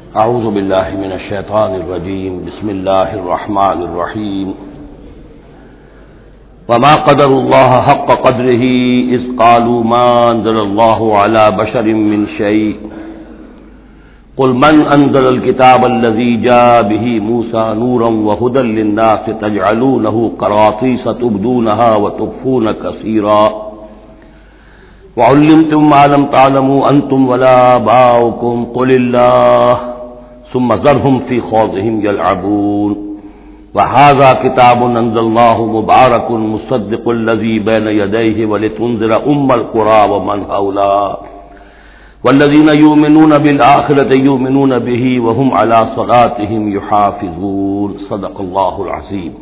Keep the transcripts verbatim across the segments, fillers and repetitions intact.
اعوذ باللہ من الشیطان الرجیم بسم اللہ الرحمن الرحیم وما قدر اللہ حق قدرہ اذ قالوا ما انزل اللہ علی بشر من شیء قل من انزل الكتاب الذي جاء به موسى نورا وهدى للناس تجعلونه قراطيس تبدونها وتخفون كثيرا وعلمتم ما لم تعلموا انتم ولا آباؤكم قل الله ثم ذرهم في خوضهم يلعبون وهذا كتاب انزلناه مبارك مصدق الذي بين يديه ولتنذر ام القرى ومن حولها والذين يؤمنون بالآخرة يؤمنون به وهم على صلاتهم يحافظون صدق الله العظيم۔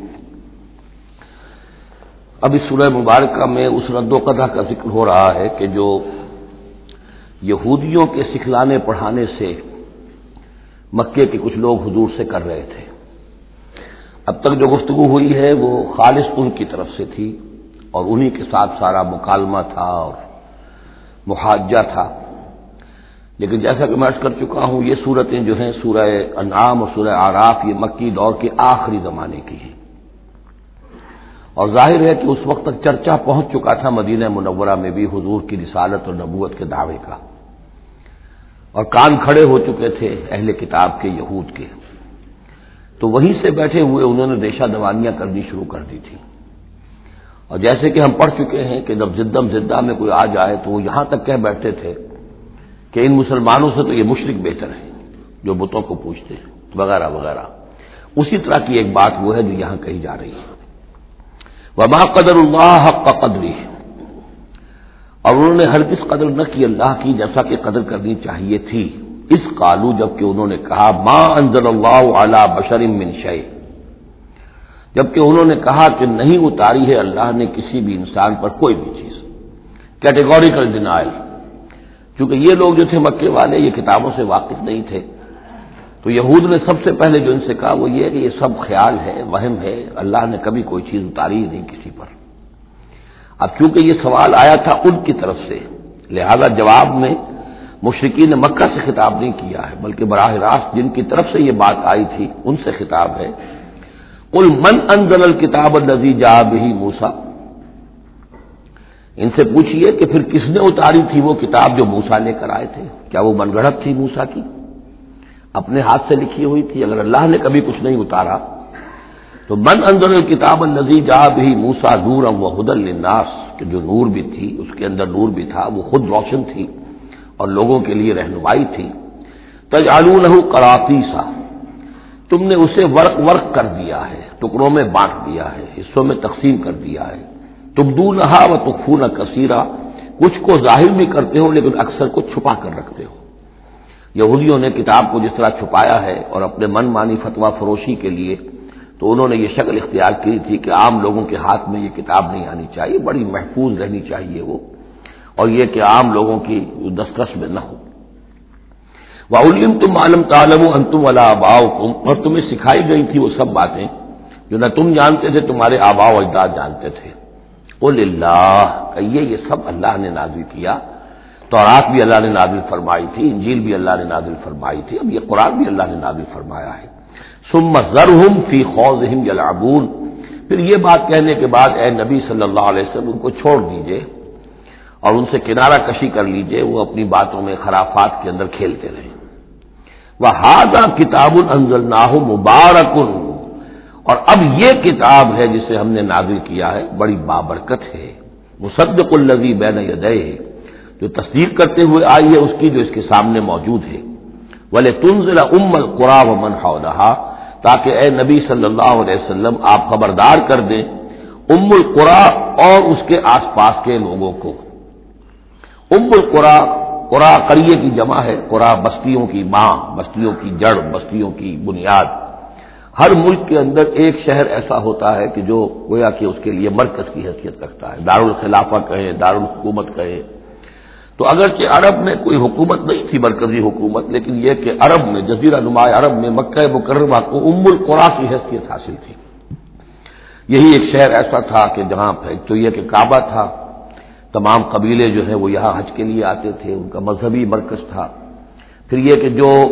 اب اس سورہ مبارکہ میں اس رد و قدح کا ذکر ہو رہا ہے کہ جو یہودیوں کے سکھلانے پڑھانے سے مکے کے کچھ لوگ حضور سے کر رہے تھے۔ اب تک جو گفتگو ہوئی ہے وہ خالص ان کی طرف سے تھی اور انہی کے ساتھ سارا مکالمہ تھا اور محاجہ تھا، لیکن جیسا کہ میں عرض کر چکا ہوں یہ صورتیں جو ہیں سورہ انعام اور سورہ اعراف یہ مکی دور کے آخری زمانے کی ہیں، اور ظاہر ہے کہ اس وقت تک چرچا پہنچ چکا تھا مدینہ منورہ میں بھی حضور کی رسالت اور نبوت کے دعوے کا، اور کان کھڑے ہو چکے تھے اہل کتاب کے یہود کے، تو وہیں سے بیٹھے ہوئے انہوں نے ریشہ دوانیاں کرنی شروع کر دی تھی۔ اور جیسے کہ ہم پڑھ چکے ہیں کہ جب زدم زدہ میں کوئی آ جائے تو وہ یہاں تک کہہ بیٹھتے تھے کہ ان مسلمانوں سے تو یہ مشرک بہتر ہیں جو بتوں کو پوجتے ہیں وغیرہ وغیرہ۔ اسی طرح کی ایک بات وہ ہے جو یہاں کہی جا رہی ہے، وما قدر اللہ حق قدرہ، اور انہوں نے ہرگز قدر نہ کی اللہ کی جیسا کہ قدر کرنی چاہیے تھی۔ اس قالو، جبکہ انہوں نے کہا ما انزل اللہ علی بشر من شیء، جبکہ انہوں نے کہا کہ نہیں اتاری ہے اللہ نے کسی بھی انسان پر کوئی بھی چیز، کیٹیگوریکل ڈینائل۔ چونکہ یہ لوگ جو تھے مکے والے یہ کتابوں سے واقف نہیں تھے، تو یہود نے سب سے پہلے جو ان سے کہا وہ یہ ہے کہ یہ سب خیال ہے، وہم ہے، اللہ نے کبھی کوئی چیز اتاری نہیں کسی پر۔ اب چونکہ یہ سوال آیا تھا ان کی طرف سے، لہذا جواب میں مشرکین مکہ سے خطاب نہیں کیا ہے، بلکہ براہ راست جن کی طرف سے یہ بات آئی تھی ان سے خطاب ہے۔ قل من انزل الکتاب الذی جاء بہ موسیٰ، ان سے پوچھئے کہ پھر کس نے اتاری تھی وہ کتاب جو موسیٰ لے کر آئے تھے؟ کیا وہ من گھڑت تھی موسیٰ کی، اپنے ہاتھ سے لکھی ہوئی تھی؟ اگر اللہ نے کبھی کچھ نہیں اتارا تو من انزل الکتاب الذی جاء بہ موسیٰ نورا وہدی للناس، کہ جو نور بھی تھی اس کے اندر نور بھی تھا، وہ خود روشن تھی اور لوگوں کے لیے رہنمائی تھی۔ تجعلونہ قراطیس، تم نے اسے ورق ورق کر دیا ہے، ٹکڑوں میں بانٹ دیا ہے، حصوں میں تقسیم کر دیا ہے۔ تبدونہا وتخفون کثیرا، کچھ کو ظاہر بھی کرتے ہو لیکن اکثر کو چھپا کر رکھتے ہو۔ یہودیوں نے کتاب کو جس طرح چھپایا ہے اور اپنے من مانی فتویٰ فروشی کے لیے تو انہوں نے یہ شکل اختیار کی تھی کہ عام لوگوں کے ہاتھ میں یہ کتاب نہیں آنی چاہیے، بڑی محفوظ رہنی چاہیے وہ، اور یہ کہ عام لوگوں کی دسترس میں نہ ہو۔ وَعُلِّمْتُمْ مَا لَمْ تَعْلَمُوا أَنْتُمْ وَلَا آبَاؤُكُمْ، اور تمہیں سکھائی گئی تھی وہ سب باتیں جو نہ تم جانتے تھے تمہارے آباء و اجداد جانتے تھے۔ قُلِ اللَّهُ، کہیے یہ سب اللہ نے نازل کیا، تورات بھی اللہ نے نازل فرمائی تھی، انجیل بھی اللہ نے نازل فرمائی تھی، اب یہ قرآن بھی اللہ نے نازل فرمایا ہے۔ ثُمَّ ذَرْهُمْ فِي خَوْضِهِمْ يَلْعَبُونَ، پھر یہ بات کہنے کے بعد اے نبی صلی اللہ علیہ وسلم ان کو چھوڑ دیجئے اور ان سے کنارہ کشی کر لیجئے، وہ اپنی باتوں میں خرافات کے اندر کھیلتے رہیں۔ وَهَذَا كِتَابٌ أَنزَلْنَاهُ مُبَارَكٌ، اور اب یہ کتاب ہے جسے ہم نے نازل کیا ہے بڑی بابرکت ہے، مصدق الذی بین یدیہ، جو تصدیق کرتے ہوئے آئی ہے اس کی جو اس کے سامنے موجود ہے۔ وَلِتُنذِرَ أُمَّ الْقُرَىٰ وَمَنْ حَوْلَهَا، تاکہ اے نبی صلی اللہ علیہ وسلم آپ خبردار کر دیں ام القریٰ اور اس کے آس پاس کے لوگوں کو۔ ام القریٰ، قریٰ قریے کی جمع ہے، قریٰ بستیوں کی ماں، بستیوں کی جڑ، بستیوں کی بنیاد۔ ہر ملک کے اندر ایک شہر ایسا ہوتا ہے کہ جو گویا کہ اس کے لیے مرکز کی حیثیت رکھتا ہے، دارالخلافہ کہیں، دارالحکومت کہیں۔ تو اگرچہ عرب میں کوئی حکومت نہیں تھی مرکزی حکومت، لیکن یہ کہ عرب میں، جزیرہ نما عرب میں مکہ مکرمہ کو ام القریٰ کی حیثیت حاصل تھی۔ یہی ایک شہر ایسا تھا کہ جہاں تو یہ کہ کعبہ تھا، تمام قبیلے جو ہیں وہ یہاں حج کے لیے آتے تھے، ان کا مذہبی مرکز تھا۔ پھر یہ کہ جو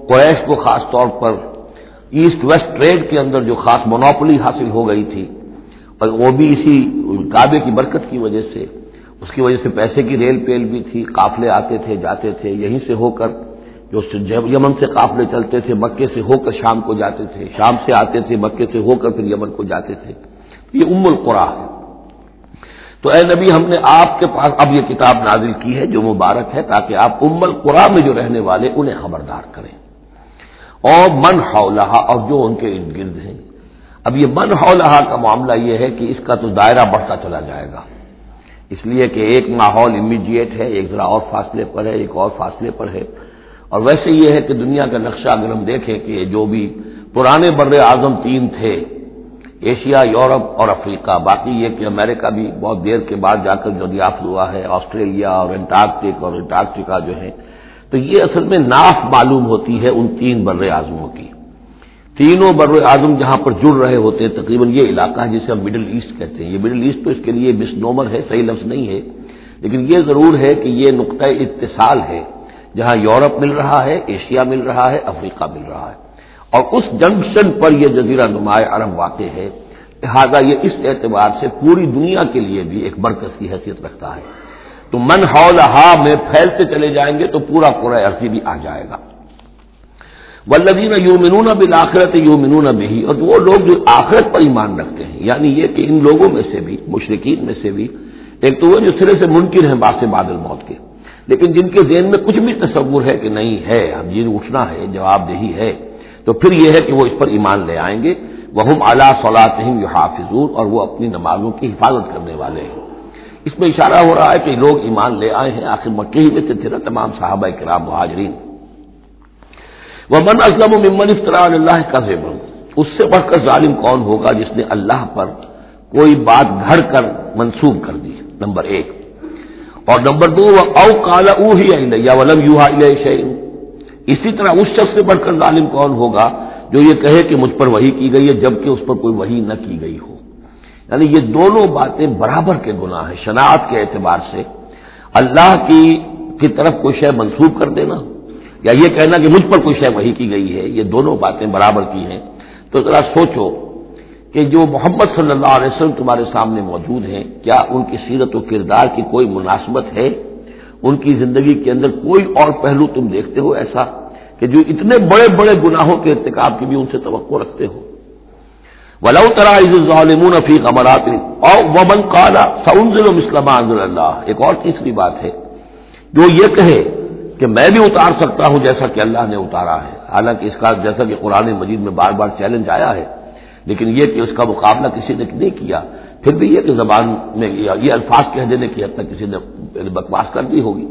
قریش کو خاص طور پر ایسٹ ویسٹ ٹریڈ کے اندر جو خاص مونوپولی حاصل ہو گئی تھی، اور وہ بھی اسی کعبے کی برکت کی وجہ سے، اس کی وجہ سے پیسے کی ریل پیل بھی تھی، قافلے آتے تھے جاتے تھے، یہیں سے ہو کر جو یمن سے قافلے چلتے تھے مکے سے ہو کر شام کو جاتے تھے، شام سے آتے تھے مکے سے ہو کر پھر یمن کو جاتے تھے. یہ ام القریٰ ہے. تو اے نبی ہم نے آپ کے پاس اب یہ کتاب نازل کی ہے جو مبارک ہے، تاکہ آپ ام القریٰ میں جو رہنے والے انہیں خبردار کریں، اور من حولہا، اور جو ان کے ارد گرد ہیں. اب یہ من حولہا کا معاملہ یہ ہے کہ اس کا تو دائرہ بڑھتا چلا جائے گا، اس لیے کہ ایک ماحول امیڈیٹ ہے، ایک ذرا اور فاصلے پر ہے، ایک اور فاصلے پر ہے. اور ویسے یہ ہے کہ دنیا کا نقشہ اگر ہم دیکھیں کہ جو بھی پرانے بر اعظم تین تھے، ایشیا، یورپ اور افریقہ، باقی یہ کہ امریکہ بھی بہت دیر کے بعد جا کر جو دریافت ہوا ہے، آسٹریلیا اور انٹارکٹک اور انٹارکٹیکا جو ہے، تو یہ اصل میں ناف معلوم ہوتی ہے ان تین بر اعظموں کی. تینوں بر اعظم جہاں پر جڑ رہے ہوتے ہیں، تقریباً یہ علاقہ ہے جسے ہم مڈل ایسٹ کہتے ہیں. یہ مڈل ایسٹ تو اس کے لیے مس نومر ہے، صحیح لفظ نہیں ہے، لیکن یہ ضرور ہے کہ یہ نقطہ اتصال ہے جہاں یورپ مل رہا ہے، ایشیا مل رہا ہے، افریقہ مل رہا ہے، اور اس جنکشن پر یہ جزیرہ نماء عرب واقع ہے. لہٰذا یہ اس اعتبار سے پوری دنیا کے لیے بھی ایک مرکز کی حیثیت رکھتا ہے. تو من حولہا میں پھیلتے چلے جائیں گے تو پورا قرہ ارضی بھی آ جائے گا. والذین یؤمنون بالآخرۃ یؤمنون بہ، اور وہ لوگ جو آخرت پر ایمان رکھتے ہیں، یعنی یہ کہ ان لوگوں میں سے بھی، مشرکین میں سے بھی، ایک تو وہ جو سرے سے منکر ہیں بعث بعد الموت کے، لیکن جن کے ذہن میں کچھ بھی تصور ہے کہ نہیں ہے، اب یہ اٹھنا ہے، جواب دہی ہے، تو پھر یہ ہے کہ وہ اس پر ایمان لے آئیں گے. وہم علی صلاتہم یحافظون، اور وہ اپنی نمازوں کی حفاظت کرنے والے ہیں. اس میں اشارہ ہو رہا ہے کہ لوگ ایمان لے آئے ہیں، آخر مکے ہی میں سے تھے نا تمام صحابہ کرام مہاجرین. ومن اظلم ممن افترى علی اللہ کذبا، اس سے بڑھ کر ظالم کون ہوگا جس نے اللہ پر کوئی بات گھڑ کر منسوب کر دی، نمبر ایک. اور نمبر دو، او قال اوحی الی ولم یوحى الی شیء، اسی طرح اس شخص سے بڑھ کر ظالم کون ہوگا جو یہ کہے کہ مجھ پر وحی کی گئی ہے جبکہ اس پر کوئی وحی نہ کی گئی ہو. یعنی یہ دونوں باتیں برابر کے گناہ ہیں شناعت کے اعتبار سے. اللہ کی کی طرف کوئی شے منسوب کر دینا یا یہ کہنا کہ مجھ پر کوئی شے وحی کی گئی ہے، یہ دونوں باتیں برابر کی ہیں. تو ذرا سوچو کہ جو محمد صلی اللہ علیہ وسلم تمہارے سامنے موجود ہیں، کیا ان کی سیرت و کردار کی کوئی مناسبت ہے؟ ان کی زندگی کے اندر کوئی اور پہلو تم دیکھتے ہو ایسا کہ جو اتنے بڑے بڑے گناہوں کے ارتکاب کی بھی ان سے توقع رکھتے ہو؟ وَلَوْ تَرَىٰ إِذِ الظَّالِمُونَ فِي غَمَرَاتِ اور وَمَنْ قَالَ سَأُنزِلُ مِثْلَ مَا أَنزَلَ اللَّهُ، ایک اور تیسری بات ہے جو یہ کہے کہ میں بھی اتار سکتا ہوں جیسا کہ اللہ نے اتارا ہے. حالانکہ اس کا جیسا کہ قرآن مجید میں بار بار چیلنج آیا ہے، لیکن یہ کہ اس کا مقابلہ کسی نے نہیں کیا. پھر بھی یہ کہ زبان میں یہ الفاظ کہہ دینے کی حد تک کسی نے بکواس کر دی ہوگی.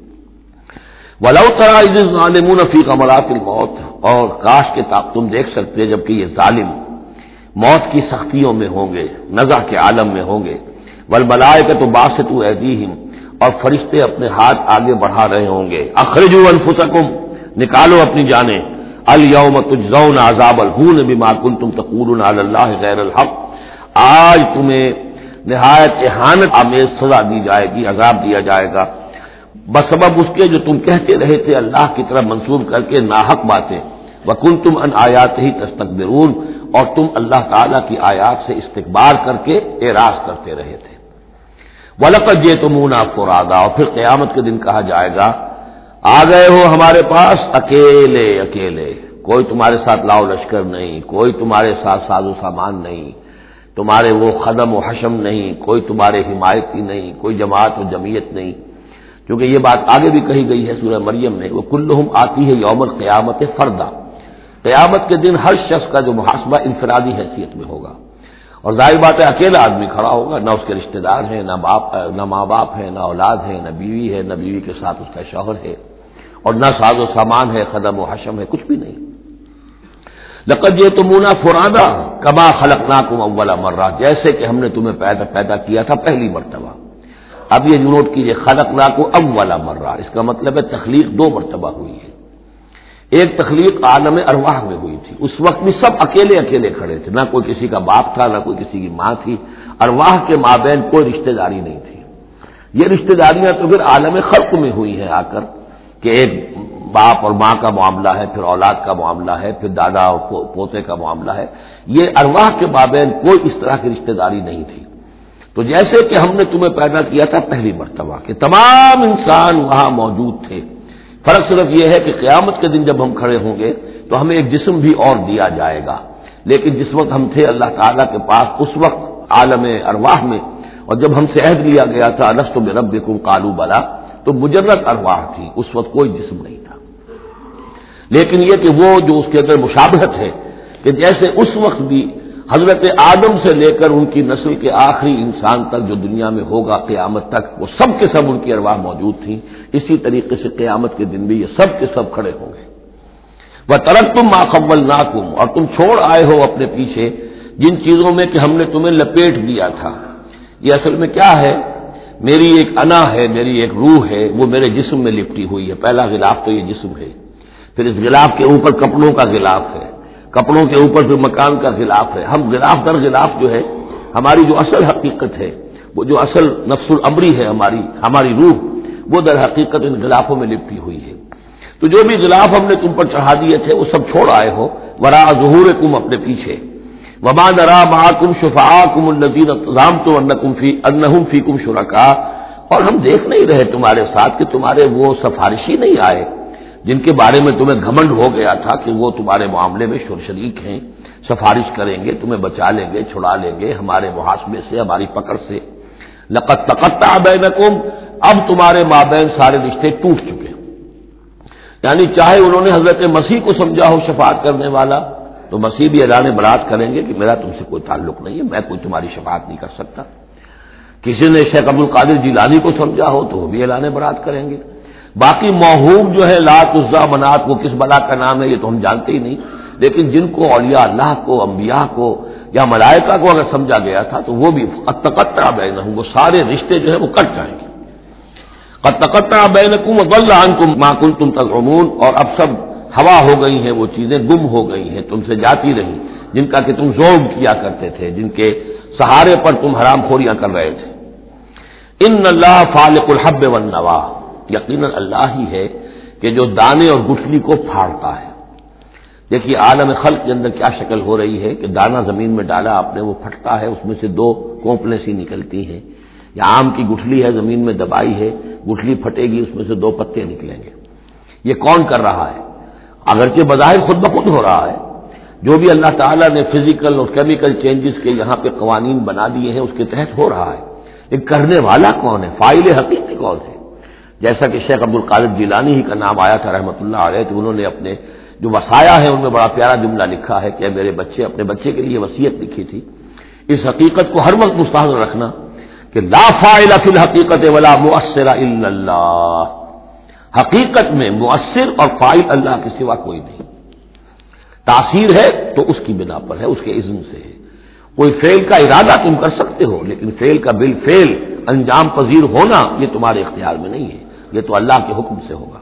وَلَوْ تَرَىٰ إِذِ الظَّالِمُونَ فِي غَمَرَاتِ الْمَوْتِ، اور کاش کہ تم دیکھ سکتے جبکہ یہ ظالم موت کی سختیوں میں ہوں گے، نزع کے عالم میں ہوں گے. وَالْمَلَائِکَةُ بَاسِطُو أَيْدِیہم، اور فرشتے اپنے ہاتھ آگے بڑھا رہے ہوں گے. اخرجوا انفسکم، نکالو اپنی جانیں. الیوم تجزون عذاب الہون بما کنتم تقولون علی اللہ غیر الحق، آج تمہیں نہایت اہانت آمیز سزا دی جائے گی، عذاب دیا جائے گا بسبب اس کے جو تم کہتے رہے تھے اللہ کی طرف منسوب کر کے ناحق باتیں. وکنتم عن آیاتہ تستکبرون، اور تم اللہ تعالی کی آیات سے استکبار کر کے اعراض کرتے رہے تھے. وَلَقَدْ جِئْتُمُونَا فُرَادَىٰ، اور پھر قیامت کے دن کہا جائے گا آ گئے ہو ہمارے پاس اکیلے اکیلے، کوئی تمہارے ساتھ لاؤ لشکر نہیں، کوئی تمہارے ساتھ ساز و سامان نہیں، تمہارے وہ خدم و حشم نہیں، کوئی تمہارے حمایتی نہیں، کوئی جماعت و جمعیت نہیں. کیونکہ یہ بات آگے بھی کہی گئی ہے سورہ مریم میں، وہ کلہم آتی ہے یوم القیامت فردا، قیامت کے دن ہر شخص کا جو محاسبہ انفرادی حیثیت میں ہوگا. اور ظاہر بات ہے اکیلا آدمی کھڑا ہوگا، نہ اس کے رشتہ دار ہیں، نہ باپ نہ ماں باپ ہیں، نہ اولاد ہے، نہ بیوی ہے، نہ بیوی کے ساتھ اس کا شوہر ہے، اور نہ ساز و سامان ہے، خدم و حشم ہے، کچھ بھی نہیں. لقد جئتمونا فرادا کما خلقناکم اول مرہ، جیسے کہ ہم نے تمہیں پیدا پیدا کیا تھا پہلی مرتبہ. اب یہ نوٹ کیجئے، خلقناکم اول مرہ، اس کا مطلب ہے تخلیق دو مرتبہ ہوئی ہے. ایک تخلیق عالم ارواح میں ہوئی تھی، اس وقت بھی سب اکیلے اکیلے کھڑے تھے، نہ کوئی کسی کا باپ تھا، نہ کوئی کسی کی ماں تھی، ارواح کے مابین کوئی رشتہ داری نہیں تھی. یہ رشتہ داریاں تو پھر عالم خلق میں ہوئی ہیں آ کر کہ ایک باپ اور ماں کا معاملہ ہے، پھر اولاد کا معاملہ ہے، پھر دادا اور پوتے کا معاملہ ہے، یہ ارواح کے مابین کوئی اس طرح کی رشتہ داری نہیں تھی۔ تو جیسے کہ ہم نے تمہیں پیدا کیا تھا پہلی مرتبہ کہ تمام انسان وہاں موجود تھے، فرق صرف یہ ہے کہ قیامت کے دن جب ہم کھڑے ہوں گے تو ہمیں ایک جسم بھی اور دیا جائے گا، لیکن جس وقت ہم تھے اللہ تعالیٰ کے پاس اس وقت عالم ارواح میں، اور جب ہم سے عہد لیا گیا تھا الست بربکم قالوا بلی، تو مجرد ارواح تھی، اس وقت کوئی جسم نہیں تھا۔ لیکن یہ کہ وہ جو اس کے اندر مشابہت ہے کہ جیسے اس وقت بھی حضرت آدم سے لے کر ان کی نسل کے آخری انسان تک جو دنیا میں ہوگا قیامت تک، وہ سب کے سب ان کی ارواح موجود تھیں، اسی طریقے سے قیامت کے دن بھی یہ سب کے سب کھڑے ہوں گے۔ وَتَرَكْتُم مَّا خَوَّلْنَاكُمْ، اور تم چھوڑ آئے ہو اپنے پیچھے جن چیزوں میں کہ ہم نے تمہیں لپیٹ دیا تھا۔ یہ اصل میں کیا ہے؟ میری ایک انا ہے، میری ایک روح ہے، وہ میرے جسم میں لپٹی ہوئی ہے۔ پہلا غلاف تو یہ جسم ہے، پھر اس غلاف کے اوپر کپڑوں کا غلاف ہے، کپڑوں کے اوپر پھر مکان کا غلاف ہے۔ ہم غلاف در غلاف جو ہے ہماری جو اصل حقیقت ہے، وہ جو اصل نفس الامری ہے ہماری ہماری روح، وہ در حقیقت ان غلافوں میں لپٹی ہوئی ہے۔ تو جو بھی غلاف ہم نے تم پر چڑھا دیے تھے وہ سب چھوڑ آئے ہو، وراء ظہورکم، اپنے پیچھے۔ وما نرى معكم شفعاءكم الذين زعمتم انكم في انهم فيكم شركاء، اور ہم دیکھ نہیں رہے تمہارے ساتھ کہ تمہارے وہ سفارشی نہیں آئے جن کے بارے میں تمہیں گھمنڈ ہو گیا تھا کہ وہ تمہارے معاملے میں شریک ہیں، سفارش کریں گے، تمہیں بچا لیں گے، چھڑا لیں گے ہمارے محاسبے سے، ہماری پکڑ سے۔ لقد تقطع بینکم، اب تمہارے مابین سارے رشتے ٹوٹ چکے، یعنی چاہے انہوں نے حضرت مسیح کو سمجھا ہو شفاعت کرنے والا تو مسیح بھی اعلان برات کریں گے کہ میرا تم سے کوئی تعلق نہیں ہے، میں کوئی تمہاری شفاعت نہیں کر سکتا۔ کسی نے شیخ عبد القادر جیلانی کو سمجھا ہو تو وہ بھی اعلان برات کریں گے۔ باقی موہوم جو ہے لات عزا منات، وہ کس بلا کا نام ہے یہ تو ہم جانتے ہی نہیں، لیکن جن کو اولیاء اللہ کو، انبیاء کو یا ملائکہ کو اگر سمجھا گیا تھا تو وہ بھی قد تقطع بینہم، وہ سارے رشتے جو ہے وہ کٹ جائیں گے۔ قد تقطع بینکم وضل عنکم ما کنتم تزعمون، اور اب سب ہوا ہو گئی ہیں، وہ چیزیں گم ہو گئی ہیں، تم سے جاتی رہی جن کا کہ تم ذوق کیا کرتے تھے، جن کے سہارے پر تم حرام خوریاں کر رہے تھے۔ ان اللہ فالق الحب والنوا، یقیناً اللہ ہی ہے کہ جو دانے اور گٹھلی کو پھاڑتا ہے۔ دیکھیے عالم خلق کے اندر کیا شکل ہو رہی ہے کہ دانہ زمین میں ڈالا آپ نے، وہ پھٹتا ہے، اس میں سے دو کونپلیں سی نکلتی ہیں، یا آم کی گٹھلی ہے زمین میں دبائی ہے، گٹھلی پھٹے گی، اس میں سے دو پتے نکلیں گے۔ یہ کون کر رہا ہے؟ اگرچہ بظاہر خود بخود ہو رہا ہے، جو بھی اللہ تعالیٰ نے فزیکل اور کیمیکل چینجز کے یہاں پہ قوانین بنا دیے ہیں اس کے تحت ہو رہا ہے، یہ کرنے والا کون ہے؟ فاعل حقیقی کون ہے؟ جیسا کہ شیخ عبد القادر جیلانی ہی کا نام آیا تھا رحمۃ اللہ علیہ، تو انہوں نے اپنے جو وصایا ہے ان میں بڑا پیارا جملہ لکھا ہے کہ میرے بچے، اپنے بچے کے لیے وصیت لکھی تھی، اس حقیقت کو ہر وقت مستحضر رکھنا کہ لا فاعل فی الحقیقت ولا مؤثر الا اللہ، حقیقت میں مؤثر اور فاعل اللہ کے سوا کوئی نہیں۔ تاثیر ہے تو اس کی بنا پر ہے، اس کے اذن سے ہے۔ کوئی فعل کا ارادہ تم کر سکتے ہو، لیکن فعل کا بالفعل انجام پذیر ہونا یہ تمہارے اختیار میں نہیں ہے، یہ تو اللہ کے حکم سے ہوگا۔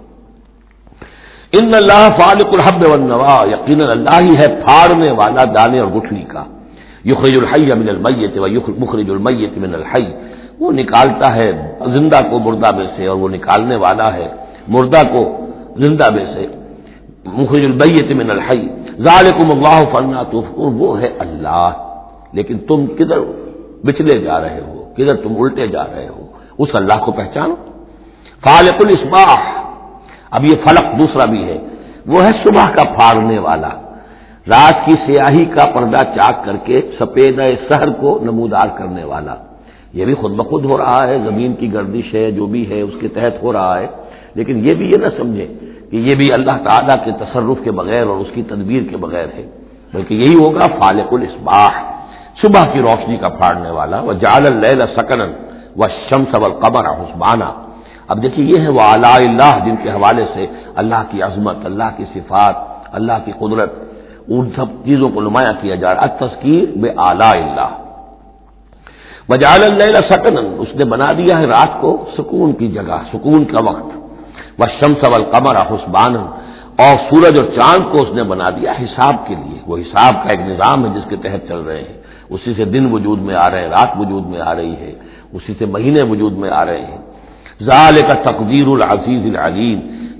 ان اللہ فالق الحب والنوا، یقیناً اللہ ہی ہے پھاڑنے والا دانے اور گٹھلی کا۔ یخرج الحی من المیت ومخرج المیت من الحی، وہ نکالتا ہے زندہ کو مردہ میں سے اور وہ نکالنے والا ہے مردہ کو زندہ میں سے۔ مخرج المیت من الحی ذالکم اللہ فانا تؤفکون، وہ ہے اللہ، لیکن تم کدھر بچلے جا رہے ہو، کدھر تم الٹے جا رہے ہو، اس اللہ کو پہچانو۔ فالق الاصباح، اب یہ فلق دوسرا بھی ہے، وہ ہے صبح کا پھاڑنے والا، رات کی سیاہی کا پردہ چاک کر کے سپیدہ سحر کو نمودار کرنے والا۔ یہ بھی خود بخود ہو رہا ہے، زمین کی گردش ہے، جو بھی ہے اس کے تحت ہو رہا ہے، لیکن یہ بھی یہ نہ سمجھے کہ یہ بھی اللہ تعالیٰ کے تصرف کے بغیر اور اس کی تدبیر کے بغیر ہے، بلکہ یہی ہوگا فالق الاصباح، صبح کی روشنی کا پھاڑنے والا۔ وجعل اللیل سکنا والشمس والقمر حسبانا، اب دیکھیے یہ ہے وہ آلاء اللہ جن کے حوالے سے اللہ کی عظمت، اللہ کی صفات، اللہ کی قدرت، ان سب چیزوں کو نمایاں کیا جا رہا ہے۔ التذکیر بآلاء اللہ۔ وجعل اللیل سکنا، اس نے بنا دیا ہے رات کو سکون کی جگہ، سکون کا وقت۔ والشمس والقمر حسبانا، اور سورج اور چاند کو اس نے بنا دیا حساب کے لیے، وہ حساب کا ایک نظام ہے جس کے تحت چل رہے ہیں، اسی سے دن وجود میں آ رہے ہیں، رات وجود میں آ رہی ہے، اسی سے مہینے وجود میں آ رہے ہیں۔ ذالک تقدیر العزیز العلیم،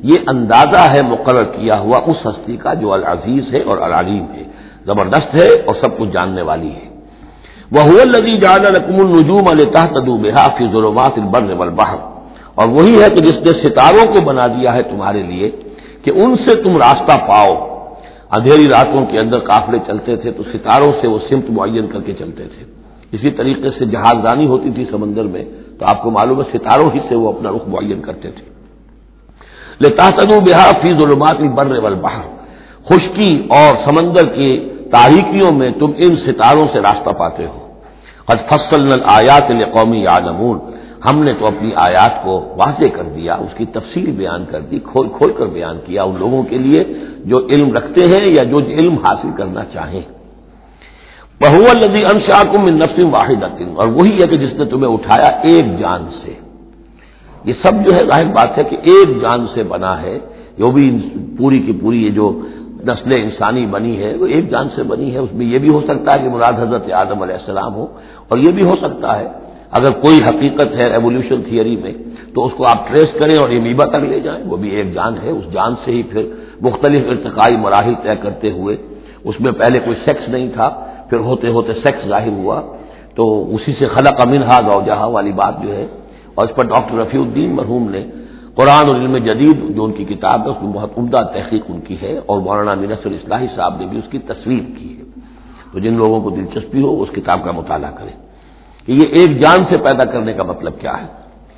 یہ اندازہ ہے مقرر کیا ہوا اس ہستی کا جو العزیز ہے اور العلیم ہے، زبردست ہے اور سب کچھ جاننے والی ہے۔ وَهُوَ الَّذِي جَعَلَ لَكُمُ النُّجُومَ لِتَهْتَدُوا بِهَا فِي ظُلُمَاتِ الْبَرِّ وَالْبَحْرِ، اور وہی ہے کہ جس نے ستاروں کو بنا دیا ہے تمہارے لیے کہ ان سے تم راستہ پاؤ۔ اندھیری راتوں کے اندر قافلے چلتے تھے تو ستاروں سے وہ سمت معین کر کے چلتے تھے، اسی طریقے سے جہاز رانی ہوتی تھی سمندر میں تو آپ کو معلوم ہے ستاروں ہی سے وہ اپنا رخ معین کرتے تھے۔ لِتَهْتَدُوا بِهَا فِي ظُلُمَاتِ الْبَرِّ وَالْبَحْرِ، خشکی اور سمندر کی تاریکیوں میں تم ان ستاروں سے راستہ پاتے ہو۔ قد فصلنا الآیات لقوم یعلمون، ہم نے تو اپنی آیات کو واضح کر دیا، اس کی تفصیل بیان کر دی، کھول کھول کر بیان کیا ان لوگوں کے لیے جو علم رکھتے ہیں یا جو علم حاصل کرنا چاہیں۔ وَهُوَ الَّذِي أَنشَأَكُم مِّن نَّفْسٍ وَاحِدَةٍ، اور وہی ہے کہ جس نے تمہیں اٹھایا ایک جان سے۔ یہ سب جو ہے ظاہر بات ہے کہ ایک جان سے بنا ہے، جو بھی پوری کی پوری یہ جو نسل انسانی بنی ہے وہ ایک جان سے بنی ہے۔ اس میں یہ بھی ہو سکتا ہے کہ مراد حضرت آدم علیہ السلام ہو، اور یہ بھی ہو سکتا ہے اگر کوئی حقیقت ہے ایوولوشن تھیوری میں تو اس کو آپ ٹریس کریں اور امیبا تک لے جائیں، وہ بھی ایک جان ہے۔ اس جان سے ہی پھر مختلف ارتقائی مراحل طے کرتے ہوئے، اس میں پہلے کوئی سیکس نہیں تھا، پھر ہوتے ہوتے سیکس ظاہر ہوا، تو اسی سے خلق منہا زوجہا والی بات جو ہے، اور اس پر ڈاکٹر رفیع الدین مرحوم نے قرآن اور علم جدید جو ان کی کتاب ہے اس میں بہت عمدہ تحقیق ان کی ہے، اور مولانا منصر اصلاحی صاحب نے بھی اس کی تصویر کی ہے۔ تو جن لوگوں کو دلچسپی ہو اس کتاب کا مطالعہ کریں کہ یہ ایک جان سے پیدا کرنے کا مطلب کیا ہے۔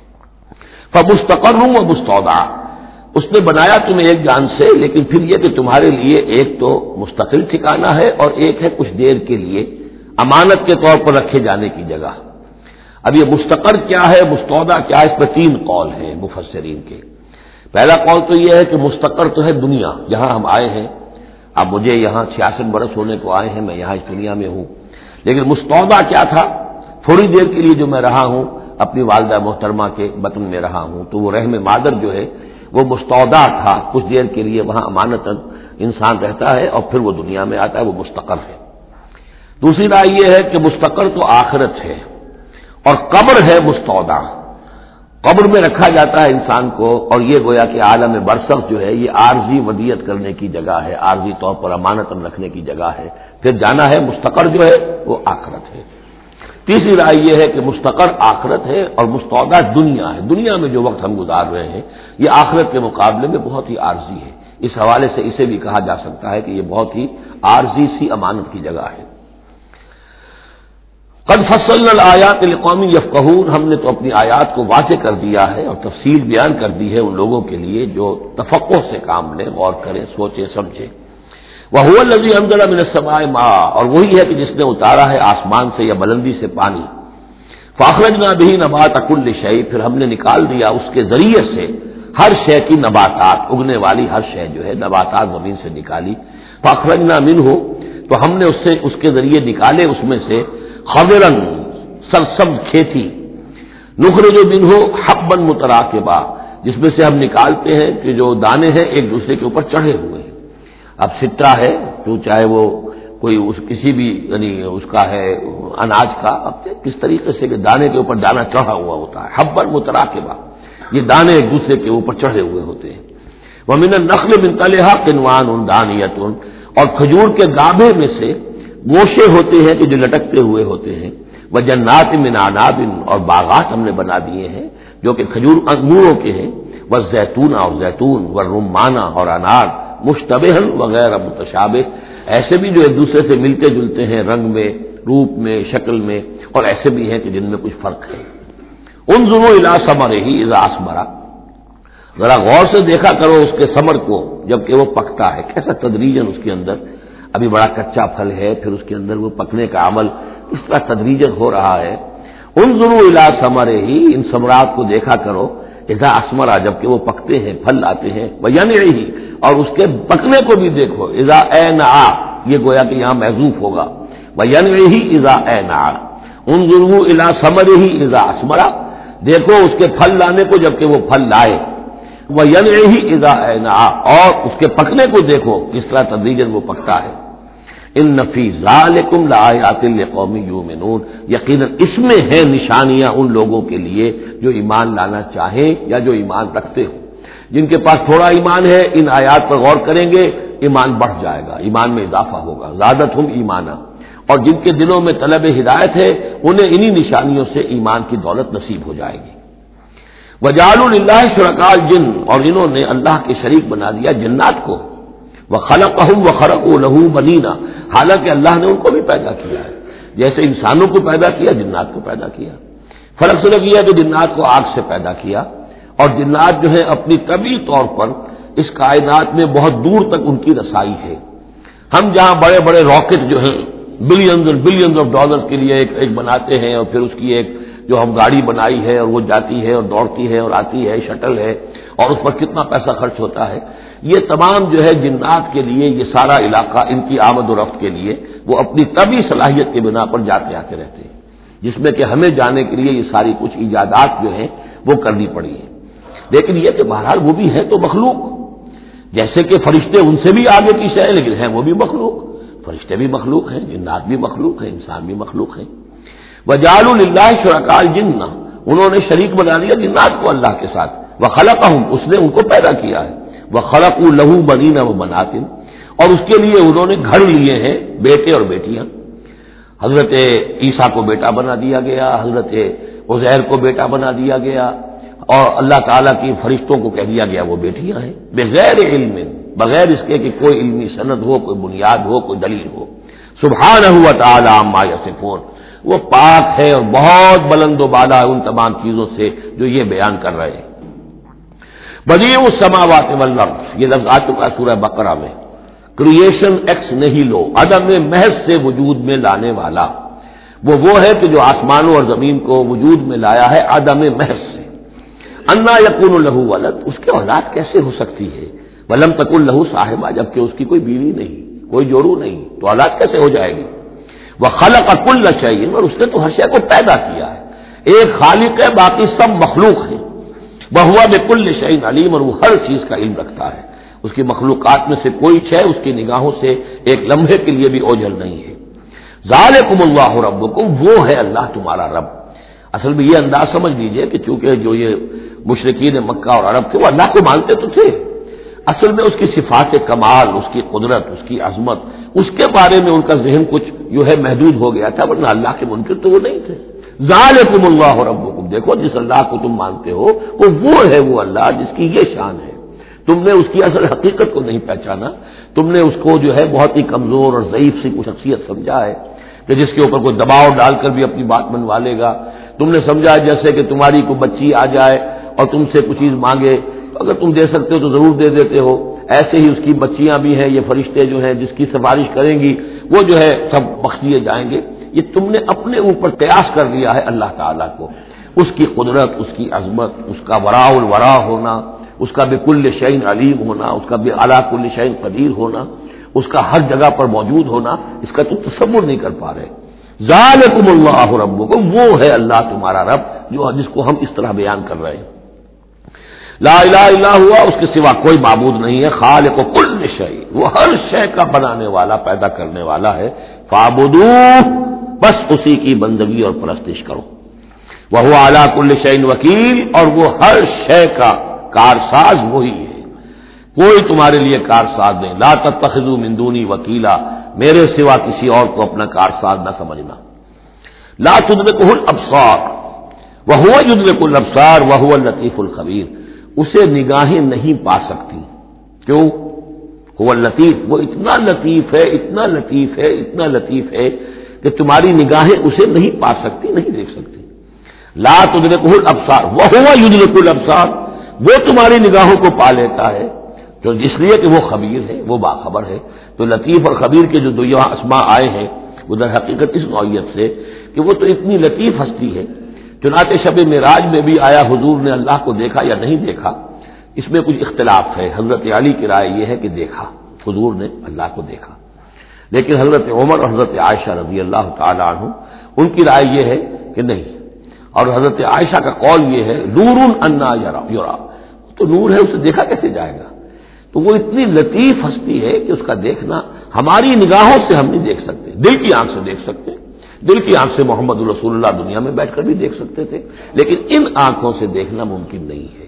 فمستقر و مستودع، اس نے بنایا تمہیں ایک جان سے، لیکن پھر یہ کہ تمہارے لیے ایک تو مستقل ٹھکانہ ہے اور ایک ہے کچھ دیر کے لیے امانت کے طور پر رکھے جانے کی جگہ۔ اب یہ مستقر کیا ہے، مستودع کیا ہے، اس پر تین قول ہیں مفسرین کے۔ پہلا قول تو یہ ہے کہ مستقر تو ہے دنیا، جہاں ہم آئے ہیں، اب مجھے یہاں چھیاسٹھ برس ہونے کو آئے ہیں، میں یہاں اس دنیا میں ہوں، لیکن مستودع کیا تھا، تھوڑی دیر کے لیے جو میں رہا ہوں اپنی والدہ محترمہ کے بطن میں رہا ہوں، تو وہ رحم مادر جو ہے وہ مستودع تھا، کچھ دیر کے لیے وہاں امانتاً انسان رہتا ہے اور پھر وہ دنیا میں آتا ہے، وہ مستقر ہے۔ دوسری رائے یہ ہے کہ مستقر تو آخرت ہے اور قبر ہے مستودع، قبر میں رکھا جاتا ہے انسان کو، اور یہ گویا کہ عالم برزخ جو ہے یہ عارضی ودیت کرنے کی جگہ ہے، عارضی طور پر امانتاً رکھنے کی جگہ ہے، پھر جانا ہے۔ مستقر جو ہے وہ آخرت ہے۔ تیسری رائے یہ ہے کہ مستقر آخرت ہے اور مستودع دنیا ہے، دنیا میں جو وقت ہم گزار رہے ہیں یہ آخرت کے مقابلے میں بہت ہی عارضی ہے۔ اس حوالے سے اسے بھی کہا جا سکتا ہے کہ یہ بہت ہی عارضی سی امانت کی جگہ ہے۔ قد فصلنا الآیات لقوم یفقہون، ہم نے تو اپنی آیات کو واضح کر دیا ہے اور تفصیل بیان کر دی ہے ان لوگوں کے لیے جو تفقہ سے کام لیں، غور کریں، سوچیں، سمجھیں۔ وَهُوَ الَّذِي أَنزَلَ مِنَ السَّمَاءِ مَاءً، اور وہی ہے کہ جس نے اتارا ہے آسمان سے یا بلندی سے پانی۔ فَأَخْرَجْنَا بِهِ نَبَاتَ كُلِّ شَيْءٍ، پھر ہم نے نکال دیا اس کے ذریعے سے ہر شے کی نباتات، اگنے والی ہر شے جو ہے نباتات زمین سے نکالی۔ فَأَخْرَجْنَا مِنْهُ، تو ہم نے اس سے اس کے ذریعے نکالے اس میں سے خضرا سرسبز کھیتی، نخرج منہ حبا متراکبا، جس میں سے ہم نکالتے ہیں کہ جو دانے ہیں ایک دوسرے کے اوپر چڑھے ہوئے ہیں۔ اب سٹا ہے تو چاہے وہ کوئی اس کسی بھی یعنی اس کا ہے اناج کا، اب کس طریقے سے کہ دانے کے اوپر دانا چڑھا ہوا ہوتا ہے، حبا متراکبا، یہ دانے ایک دوسرے کے اوپر چڑھے ہوئے ہوتے ہیں۔ ومن النخل من طلعها قنوان دانیۃ، اور کھجور کے گابھے میں سے گوشے ہوتے ہیں کہ جو لٹکتے ہوئے ہوتے ہیں۔ وجنات من اعناب، اور باغات ہم نے بنا دیے ہیں جو کہ کھجور انگوروں کے ہیں۔ والزیتون، اور زیتون، والرمان، اور انار، مشتبہا وغیر متشابہ، ایسے بھی جو ایک دوسرے سے ملتے جلتے ہیں رنگ میں، روپ میں، شکل میں، اور ایسے بھی ہیں کہ جن میں کچھ فرق ہے۔ انظروا الی ثمرہ اذا اثمر، ذرا غور سے دیکھا کرو اس کے ثمر کو جبکہ وہ پکتا ہے، کیسا تدریجاً اس کے اندر، ابھی بڑا کچا پھل ہے، پھر اس کے اندر وہ پکنے کا عمل اس طرح تدریجاً ہو رہا ہے۔ انظروا الی ثمرہ، ان ثمرات کو دیکھا کرو، اذا اثمر، جبکہ وہ پکتے ہیں، پھل لاتے ہیں، وینعہ، اور اس کے پکنے کو بھی دیکھو، اذا اینع، یہ گویا کہ یہاں محذوف ہوگا، وینعہ اذا اینع، انظروا الی ثمرہ اذا اثمر، دیکھو اس کے پھل لانے کو جبکہ وہ پھل لائے، وینعہ اذا اینع، اور اس کے پکنے کو دیکھو کس طرح تدریجاً وہ پکتا ہے۔ ان فی ذالکم لآیات لقوم یؤمنون، یقیناً اس میں ہے نشانیاں ان لوگوں کے لیے جو ایمان لانا چاہیں یا جو ایمان رکھتے ہو۔ جن کے پاس تھوڑا ایمان ہے ان آیات پر غور کریں گے، ایمان بڑھ جائے گا، ایمان میں اضافہ ہوگا، زادتہم ایمانا، اور جن کے دلوں میں طلب ہدایت ہے انہیں انہی نشانیوں سے ایمان کی دولت نصیب ہو جائے گی۔ وجعلوا للہ شرکاء الجن، اور انہوں نے اللہ کے شریک بنا دیا جنات کو، وخلقہم وخرقوا لہ بنینا، حالانکہ اللہ نے ان کو بھی پیدا کیا ہے، جیسے انسانوں کو پیدا کیا جنات کو پیدا کیا۔ فرق صرف یہ ہے کہ جنات کو آگ سے پیدا کیا، اور جنات جو ہے اپنی طبعی طور پر اس کائنات میں بہت دور تک ان کی رسائی ہے۔ ہم جہاں بڑے بڑے راکٹ جو ہیں بلینز اور بلینز آف ڈالر کے لیے ایک ایک بناتے ہیں، اور پھر اس کی ایک جو ہم گاڑی بنائی ہے اور وہ جاتی ہے اور دوڑتی ہے اور آتی ہے، شٹل ہے، اور اس پر کتنا پیسہ خرچ ہوتا ہے، یہ تمام جو ہے جنات کے لیے یہ سارا علاقہ ان کی آمد و رفت کے لیے وہ اپنی طبعی صلاحیت کی بنا پر جاتے آتے رہتے ہیں، جس میں کہ ہمیں جانے کے لیے یہ ساری کچھ ایجادات جو ہیں وہ کرنی پڑی ہیں۔ لیکن یہ کہ بہرحال وہ بھی ہے تو مخلوق، جیسے کہ فرشتے ان سے بھی آگے کی شے، لیکن ہیں وہ بھی مخلوق، فرشتے بھی مخلوق ہیں، جنات بھی مخلوق ہیں، انسان بھی مخلوق ہیں۔ وجعلوا للہ شرکاء الجن، انہوں نے شریک بنا دیا جنات کو اللہ کے ساتھ، وخلقہم، اس نے ان کو پیدا کیا ہے، وخرقوا لہ بنین وبنات، اور اس کے لیے انہوں نے گھر لیے ہیں بیٹے اور بیٹیاں۔ حضرت عیسیٰ کو بیٹا بنا دیا گیا، حضرت عزیر کو بیٹا بنا دیا گیا، اور اللہ تعالیٰ کی فرشتوں کو کہہ دیا گیا وہ بیٹیاں ہیں، بغیر علم، بغیر اس کے کہ کوئی علمی سند ہو، کوئی بنیاد ہو، کوئی دلیل ہو۔ سبحانہ و تعالی عما یصفون، وہ پاک ہے اور بہت بلند و بالا ہے ان تمام چیزوں سے جو یہ بیان کر رہے ہیں۔ بدیع السماوات والارض، یہ لفظ آ چکا سورہ بقرہ میں، کریشن ایکس نہیلو، عدم محض سے وجود میں لانے والا، وہ وہ ہے کہ جو آسمانوں اور زمین کو وجود میں لایا ہے عدم محض سے۔ انا یکون لہ ولد، اس کے اولاد کیسے ہو سکتی ہے، ولم تکن لہ صاحبہ، جبکہ اس کی کوئی بیوی نہیں، کوئی جورو نہیں، تو اولاد کیسے ہو جائے گی؟ وخلق کل شیء، اور اس نے تو ہر شے کو پیدا کیا ہے، ایک خالق ہے باقی سب مخلوق ہیں، وہو بکل شیء علیم، اور وہ ہر چیز کا علم رکھتا ہے، اس کی مخلوقات میں سے کوئی شے اس کی نگاہوں سے ایک لمحے کے لیے بھی اوجھل نہیں ہے۔ ذالکم اللہ ربکم، وہ ہے اللہ تمہارا رب۔ اصل میں یہ انداز سمجھ لیجئے کہ چونکہ جو یہ مشرکین مکہ اور عرب تھے وہ اللہ کو مانتے تو تھے، اصل میں اس کی صفات کمال، اس کی قدرت، اس کی عظمت، اس کے بارے میں ان کا ذہن کچھ جو ہے محدود ہو گیا تھا، ورنہ اللہ کے منکر تو وہ نہیں تھے۔ ذالکم اللہ ربکم، دیکھو جس اللہ کو تم مانتے ہو وہ وہ ہے، وہ اللہ جس کی یہ شان ہے، تم نے اس کی اصل حقیقت کو نہیں پہچانا، تم نے اس کو جو ہے بہت ہی کمزور اور ضعیف سی کوئی شخصیت سمجھا ہے کہ جس کے اوپر کوئی دباؤ ڈال کر بھی اپنی بات منوا لے گا۔ تم نے سمجھا جیسے کہ تمہاری کوئی بچی آ جائے اور تم سے کچھ چیز مانگے، اگر تم دے سکتے ہو تو ضرور دے دیتے ہو، ایسے ہی اس کی بچیاں بھی ہیں، یہ فرشتے جو ہیں جس کی سفارش کریں گی وہ جو ہے سب بخش دیے جائیں گے۔ یہ تم نے اپنے اوپر قیاس کر لیا ہے اللہ تعالیٰ کو، اس کی قدرت، اس کی عظمت، اس کا وراء الورا ہونا، اس کا بکل شیء علیم ہونا، اس کا علی کل شیء قدیر ہونا، اس کا ہر جگہ پر موجود ہونا، اس کا تم تصور نہیں کر پا رہے۔ ذالکم اللہ ربکم، وہ ہے اللہ تمہارا رب جو جس کو ہم اس طرح بیان کر رہے ہیں۔ لا الہ الا ہوا، اس کے سوا کوئی معبود نہیں ہے، خالق کل شیء، وہ ہر شے کا بنانے والا، پیدا کرنے والا ہے، فاعبدوہ، بس اسی کی بندگی اور پرستش کرو، وہو علی کل شیء وکیل، اور وہ ہر شے کا کارساز وہی ہے، کوئی تمہارے لیے کارساز نہیں۔ لا تتخذوا من دونی وکیلا، میرے سوا کسی اور کو اپنا کارساز نہ سمجھنا۔ لا تدرکہ الابصار وہو یدرک الابصار وہو اللطیف الخبیر، اسے نگاہیں نہیں پا سکتی، کیوں؟ هو اللطیف، وہ اتنا لطیف ہے، اتنا لطیف ہے، اتنا لطیف ہے کہ تمہاری نگاہیں اسے نہیں پا سکتی، نہیں دیکھ سکتی۔ لا تدرکہ الابصار وہو یدرک الابصار، وہ تمہاری نگاہوں کو پا لیتا ہے، جو جس لیے کہ وہ خبیر ہے، وہ باخبر ہے۔ تو لطیف اور خبیر کے جو دو یہاں اسماء آئے ہیں وہ در حقیقت اس نوعیت سے کہ وہ تو اتنی لطیف ہستی ہے۔ چنانچہ شب معراج میں بھی آیا حضور نے اللہ کو دیکھا یا نہیں دیکھا، اس میں کچھ اختلاف ہے۔ حضرت علی کی رائے یہ ہے کہ دیکھا، حضور نے اللہ کو دیکھا، لیکن حضرت عمر اور حضرت عائشہ رضی اللہ تعالی عنہ ان کی رائے یہ ہے کہ نہیں، اور حضرت عائشہ کا قول یہ ہے نور انا یرا، تو نور ہے، اسے دیکھا کیسے جائے گا؟ تو وہ اتنی لطیف ہستی ہے کہ اس کا دیکھنا ہماری نگاہوں سے ہم نہیں دیکھ سکتے، دل کی آنکھ سے دیکھ سکتے، دل کی آنکھ سے محمد رسول اللہ دنیا میں بیٹھ کر بھی دیکھ سکتے تھے، لیکن ان آنکھوں سے دیکھنا ممکن نہیں ہے۔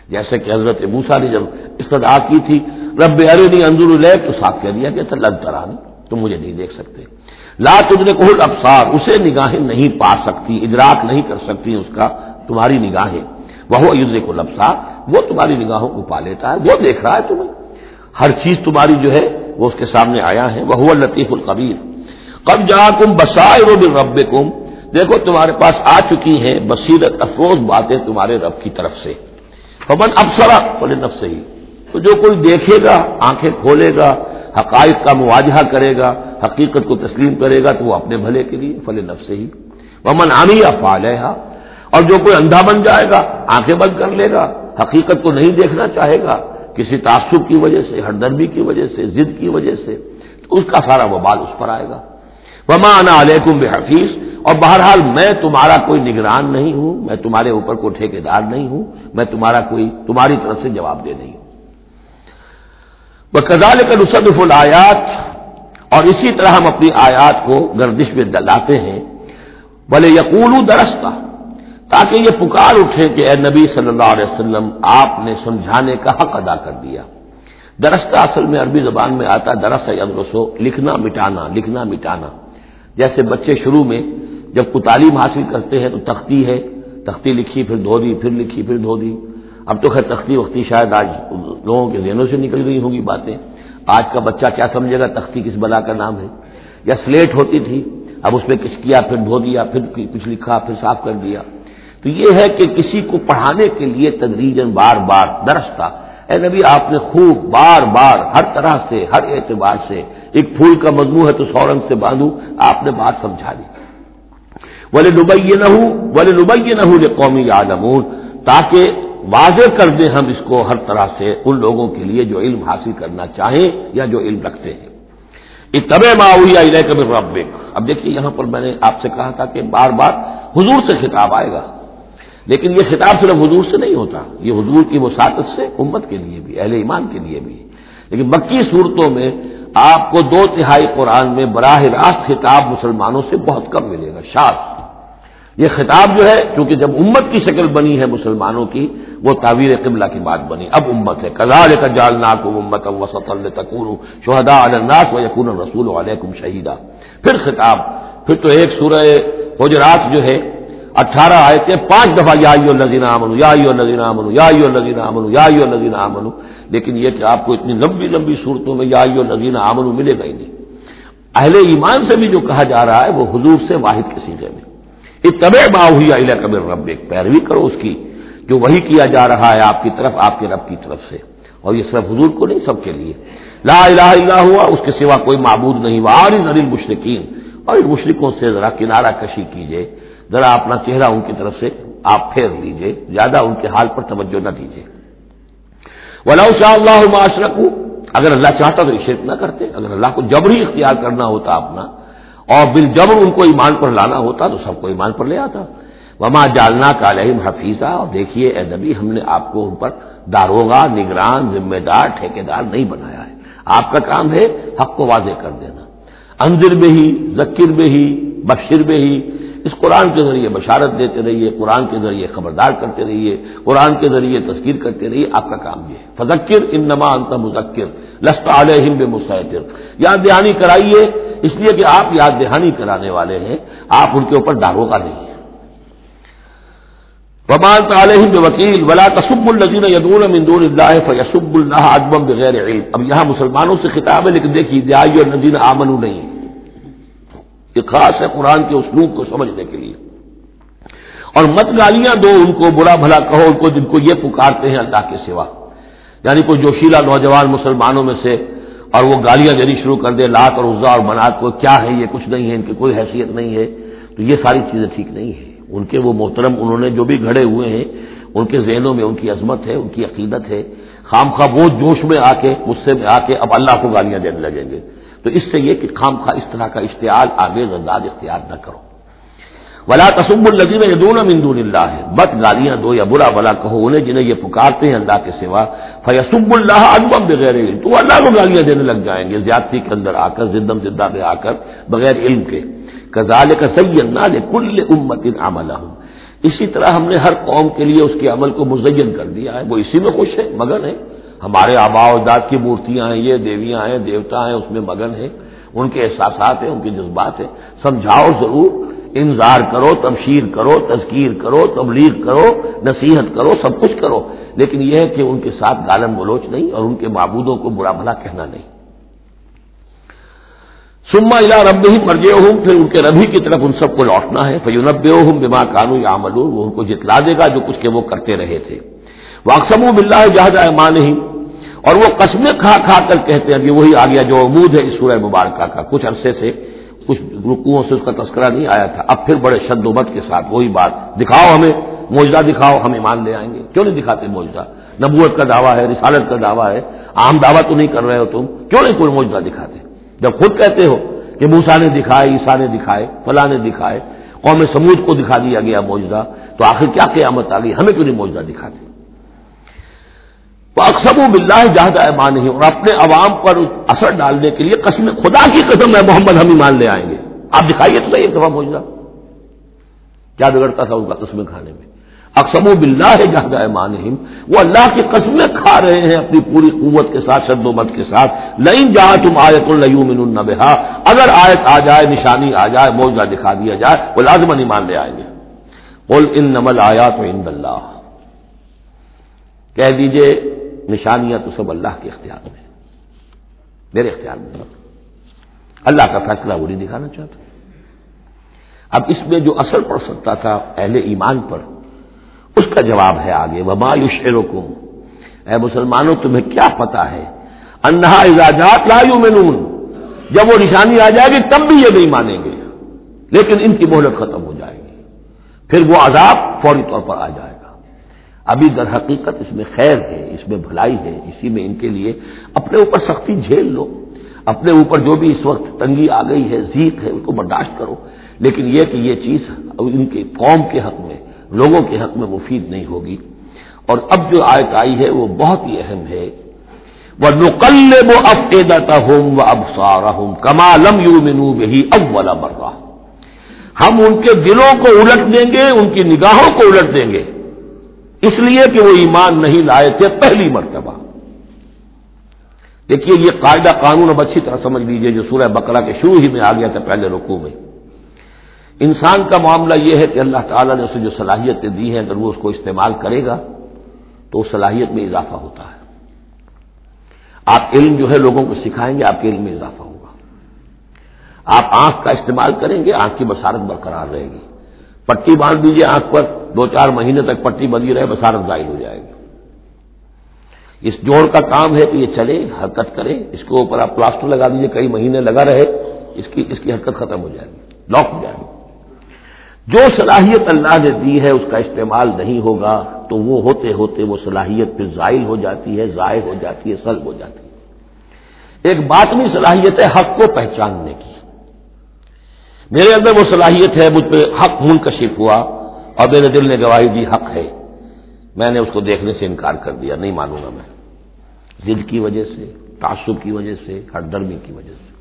جیسے کہ حضرت موسیٰ نے جب استدعا کی تھی رب ارنی انظر الیک، تو صاف کہہ دیا کہ تھا لن ترانی، تم مجھے نہیں دیکھ سکتے۔ لا تدرکہ الابصار، اسے نگاہیں نہیں پا سکتی، ادراک نہیں کر سکتی اس کا تمہاری نگاہیں، وہو یدرک الابصار، وہ تمہاری نگاہوں کو پا لیتا ہے، وہ دیکھ رہا ہے تمہیں، ہر چیز تمہاری جو ہے وہ اس کے سامنے آیا ہے، وہو اللطیف الخبیر۔ قد جاءکم بصائر من ربکم، دیکھو تمہارے پاس آ چکی ہیں بصیرت افروز باتیں تمہارے رب کی طرف سے، فمن ابصر فلنفسہ، تو جو کوئی دیکھے گا، آنکھیں کھولے گا، حقائق کا مواجہہ کرے گا، حقیقت کو تسلیم کرے گا، تو وہ اپنے بھلے کے لیے، فلنفسہ ہی، ومن عمی فعلیہا، اور جو کوئی اندھا بن جائے گا، آنکھیں بند کر لے گا، حقیقت کو نہیں دیکھنا چاہے گا کسی تعصب کی وجہ سے، ہردرمی کی وجہ سے، ضد کی وجہ سے، تو اس کا سارا وبال اس پر آئے گا۔ وما انا علیکم بحفیظ، اور بہرحال میں تمہارا کوئی نگران نہیں ہوں، میں تمہارے اوپر کوئی ٹھیکیدار نہیں ہوں، میں تمہارا کوئی تمہاری طرف سے جواب دہ نہیں ہوں۔ وَكَذَلِكَ نُصَرِّفُ الْآيَاتِ، اور اسی طرح ہم اپنی آیات کو گردش میں ڈلاتے ہیں، وَلِيَقُولُوا دَرَسْتَ، تاکہ یہ پکار اٹھے کہ اے نبی صلی اللہ علیہ وسلم آپ نے سمجھانے کا حق ادا کر دیا۔ درستہ اصل میں عربی زبان میں آتا درس یدرسو، لکھنا مٹانا، لکھنا مٹانا۔ جیسے بچے شروع میں جب کوئی تعلیم حاصل کرتے ہیں تو تختی ہے، تختی لکھی پھر دھو دی، پھر لکھی پھر دھو دی۔ اب تو خیر تختی وقتی شاید آج لوگوں کے ذہنوں سے نکل گئی ہوں گی باتیں، آج کا بچہ کیا سمجھے گا تختی کس بلا کا نام ہے، یا سلیٹ ہوتی تھی، اب اس میں کچھ کیا پھر دھو دیا، پھر کچھ لکھا پھر صاف کر دیا۔ تو یہ ہے کہ کسی کو پڑھانے کے لیے تدریجاً بار بار درس تھا، اے نبی آپ نے خوب بار بار ہر طرح سے ہر اعتبار سے، ایک پھول کا مضمون ہے تو سو رنگ سے باندھوں، آپ نے بات سمجھا دی۔ وَلِنُبَيِّنَهُ وَلِنُبَيِّنَهُ لِقَوْمٍ يَعْلَمُونَ، تاکہ واضح کر دیں ہم اس کو ہر طرح سے ان لوگوں کے لیے جو علم حاصل کرنا چاہیں یا جو علم رکھتے ہیں۔ اتَّبِعْ مَا أُوحِیَ إِلَیْکَ مِن رَّبِّکَ، اب دیکھیے یہاں پر میں نے آپ سے کہا تھا کہ بار بار حضور سے خطاب آئے گا، لیکن یہ خطاب صرف حضور سے نہیں ہوتا، یہ حضور کی وساطت سے امت کے لیے بھی، اہل ایمان کے لیے بھی۔ لیکن مکی صورتوں میں آپ کو دو تہائی قرآن میں براہ راست خطاب مسلمانوں سے بہت کم ملے گا، شاذ۔ یہ خطاب جو ہے کیونکہ جب امت کی شکل بنی ہے مسلمانوں کی، وہ تعبیر قبلہ کی بات بنی، اب امت ہے۔ کذالک جعلناکم امۃ وسطا لتکونوا شہداء علی الناس ویکون الرسول علیکم شہیدا، پھر خطاب، پھر تو ایک سورہ حجرات جو ہے اٹھارہ آیتیں پانچ دفعہ یا ایھا الذین آمنوا یا ایھا الذین آمنوا یا ایھا الذین آمنوا یا ایھا الذین آمنوا، لیکن یہ کہ آپ کو اتنی لمبی لمبی صورتوں میں یا ایھا الذین آمنوا ملے گا ہی نہیں۔ اہل ایمان سے بھی جو کہا جا رہا ہے وہ حضور سے واحد کے صیغے میں، اتبع ما اوحی الیک من ربک، پیروی کرو اس کی جو وحی کیا جا رہا ہے آپ کی طرف آپ کے رب کی طرف سے، اور یہ صرف حضور کو نہیں، سب کے لیے۔ لا الہ الا ہوا، اس کے سوا کوئی معبود نہیں، وَأَعْرِضْ عَنِ الْمُشْرِکِینَ، اور ان مشرکوں سے ذرا کنارہ کشی کیجیے، ذرا اپنا چہرہ ان کی طرف سے آپ پھیر لیجئے، زیادہ ان کے حال پر توجہ نہ دیجیے۔ وَلَوْ شَاءَ اللَّهُ مَا أَشْرَكُوا، اگر اللہ چاہتا تو شرک نہ کرتے، اگر اللہ کو جبری اختیار کرنا ہوتا اپنا اور بالجبر ان کو ایمان پر لانا ہوتا تو سب کو ایمان پر لے آتا۔ وَمَا جَعَلْنَاكَ عَلَيْهِمْ حَفِيظًا، اور دیکھیے اے نبی ہم نے آپ کو ان پر داروغہ، نگران، ذمہ دار، ٹھیکیدار نہیں بنایا ہے، آپ کا کام ہے حق کو واضح کر دینا۔ انذر بہی، ذکر بہی، بشر بہی، اس قرآن کے ذریعے بشارت دیتے رہیے، قرآن کے ذریعے خبردار کرتے رہیے، قرآن کے ذریعے تذکیر کرتے رہیے، آپ کا کام یہ ہے۔ فذکر انما انت مذکر لست علیہم بمسیطر، یاد دہانی کرائیے اس لیے کہ آپ یاد دہانی کرانے والے ہیں، آپ ان کے اوپر داروغہ نہیں ہیں۔ وما انت علیہم بوکیل ولا تسبوا الذین یدعون من دون اللہ فیسبوا اللہ عدوا بغیر علم، اب یہاں مسلمانوں سے خطاب ہے لیکن دیکھیے یا ایھا الذین آمنوا نہیں، یہ خاص ہے قرآن کے اسلوب کو سمجھنے کے لیے۔ اور مت گالیاں دو ان کو، برا بھلا کہو ان کو جن کو یہ پکارتے ہیں اللہ کے سوا، یعنی کوئی جوشیلا نوجوان مسلمانوں میں سے اور وہ گالیاں دینی شروع کر دے لات اور عزا اور منات کو، کیا ہے یہ، کچھ نہیں ہے، ان کی کوئی حیثیت نہیں ہے، تو یہ ساری چیزیں ٹھیک نہیں ہیں۔ ان کے وہ محترم انہوں نے جو بھی گھڑے ہوئے ہیں، ان کے ذہنوں میں ان کی عظمت ہے، ان کی عقیدت ہے، خام خواہ وہ جوش میں آ کے، غصے میں آ کے اب اللہ کو گالیاں دینے لگیں گے، تو اس سے یہ کہ خام خواہ اس طرح کا اشتعال آمیز انداز اختیار نہ کرو۔ ولا تسبوا الذین یدعون من دون اللہ، بد گالیاں دو یا برا بلا کہو انہیں جنہیں یہ پکارتے ہیں اللہ کے سوا، فیسبوا اللہ عدوا بغیر علم، تو اللہ کو گالیاں دینے لگ جائیں گے زیادتی کے اندر آ کر، زدم زدہ میں آ کر، بغیر علم کے۔ کذالک زینا لکل امۃ عملہم، اسی طرح ہم نے ہر قوم کے لیے اس کے عمل کو مزین کر دیا ہے، وہ اسی میں خوش ہے، مگن ہے. ہمارے آباء و اجداد کی مورتیاں ہیں، یہ دیویاں ہیں، دیوتا ہیں، اس میں مگن ہے، ان کے احساسات ہیں، ان کے جذبات ہیں. سمجھاؤ ضرور، انذار کرو، تبشیر کرو، تذکیر کرو، تبلیغ کرو، نصیحت کرو، سب کچھ کرو، لیکن یہ ہے کہ ان کے ساتھ گالم گلوچ نہیں اور ان کے معبودوں کو برا بھلا کہنا نہیں. ثم الی ربہم مرجعہم، پھر ان کے ربی کی طرف ان سب کو لوٹنا ہے. فینبئہم بما کانوا یعملون، وہ ان کو جتلا دے گا جو کچھ کہ وہ کرتے رہے تھے. واقسموا باللہ جہد ایمانہم، اور وہ قسمیں کھا کھا کر کہتے ہیں. یہ وہی آ گیا جو عمود ہے اس سورہ مبارکہ کا. کچھ عرصے سے کچھ رکوعوں سے اس کا تذکرہ نہیں آیا تھا، اب پھر بڑے شد و مت کے ساتھ وہی بات، دکھاؤ ہمیں معجزہ، دکھاؤ ہم ایمان لے آئیں گے. کیوں نہیں دکھاتے معجزہ؟ نبوت کا دعویٰ ہے، رسالت کا دعویٰ ہے، عام دعویٰ تو نہیں کر رہے ہو تم، کیوں نہیں کوئی معجزہ دکھاتے؟ جب خود کہتے ہو کہ موسیٰ نے دکھائے، عیسیٰ نے دکھائے، فلاں نے دکھائے، قوم سمود کو دکھا دیا گیا معجزہ، تو آخر کیا قیامت آ گئی؟ ہمیں کیوں نہیں معجزہ دکھاتے؟ وَأَقْسَمُوا بِاللَّهِ جَهْدَ أَيْمَانِهِمْ، اور اپنے عوام پر اثر ڈالنے کے لیے قسم، خدا کی قسم ہے محمد ہم ایمان لے آئیں گے. آپ دکھائیے تو صحیح ایک دفعہ معجزہ. کیا بگڑتا تھا ان کا قسمیں کھانے میں؟ اقسموا باللہ جہد ایمانہم، وہ اللہ کی قسمیں کھا رہے ہیں اپنی پوری قوت کے ساتھ، شد و مت کے ساتھ. لئن جاءتم آیۃ لیؤمنن بہا، اگر آیت آ جائے، نشانی آ جائے، معجزہ دکھا دیا جائے، وہ لازماً ایمان لے آئیں گے. قل انما الآیات عند اللہ، کہہ دیجئے نشانیاں تو سب اللہ کے اختیار میں، میرے اختیار میں نہیں. اللہ کا فیصلہ وہ نہیں دکھانا چاہتا. اب اس میں جو اثر پڑ سکتا تھا اہل ایمان پر، اس کا جواب ہے آگے. وما یشعرکم، اے مسلمانوں تمہیں کیا پتا ہے، انہا اذا جاءت لا یؤمنون، جب وہ نشانی آ جائے گی تب بھی یہ نہیں مانیں گے، لیکن ان کی مہلت ختم ہو جائے گی، پھر وہ عذاب فوری طور پر آ جائے گا. ابھی در حقیقت اس میں خیر ہے، اس میں بھلائی ہے، اسی میں ان کے لیے اپنے اوپر سختی جھیل لو، اپنے اوپر جو بھی اس وقت تنگی آ گئی ہے، ضیق ہے، اس کو برداشت کرو، لیکن یہ کہ یہ چیز ان کے قوم کے حق میں، لوگوں کے حق میں مفید نہیں ہوگی. اور اب جو آیت آئی ہے وہ بہت ہی اہم ہے. وَنُقَلِّبُ أَفْئِدَتَهُمْ وَأَبْصَارَهُمْ كَمَا لَمْ يُؤْمِنُوا بِهِ أَوَّلَ مَرَّةٍ، ہم ان کے دلوں کو الٹ دیں گے، ان کی نگاہوں کو الٹ دیں گے، اس لیے کہ وہ ایمان نہیں لائے تھے پہلی مرتبہ. دیکھیے یہ قاعدہ قانون اب اچھی طرح سمجھ لیجئے جو سورہ بقرہ کے شروع ہی میں آ گیا تھا پہلے رکوع میں. انسان کا معاملہ یہ ہے کہ اللہ تعالیٰ نے اسے جو صلاحیتیں دی ہیں، اگر وہ اس کو استعمال کرے گا تو اس صلاحیت میں اضافہ ہوتا ہے. آپ علم جو ہے لوگوں کو سکھائیں گے، آپ کے علم میں اضافہ ہوگا. آپ آنکھ کا استعمال کریں گے، آنکھ کی بصارت برقرار رہے گی. پٹی باندھ دیجیے آنکھ پر، دو چار مہینے تک پٹی بندھی رہے، بصارت ظاہر ہو جائے گی. اس جوڑ کا کام ہے کہ یہ چلے، حرکت کرے. اس کے اوپر آپ پلاسٹر لگا دیجیے، کئی مہینے لگا رہے، اس کی اس کی حرکت ختم ہو جائے گی، لاک ہو جائے گی. جو صلاحیت اللہ نے دی ہے اس کا استعمال نہیں ہوگا تو وہ ہوتے ہوتے وہ صلاحیت پھر زائل ہو جاتی ہے، ضائع ہو جاتی ہے، سلب ہو جاتی ہے. ایک باطنی صلاحیت ہے حق کو پہچاننے کی. میرے اندر وہ صلاحیت ہے، مجھ پہ حق منکشف ہوا اور میرے دل نے گواہی دی حق ہے، میں نے اس کو دیکھنے سے انکار کر دیا، نہیں مانوں گا میں، ضد کی وجہ سے، تعصب کی وجہ سے، ہردرمی کی وجہ سے.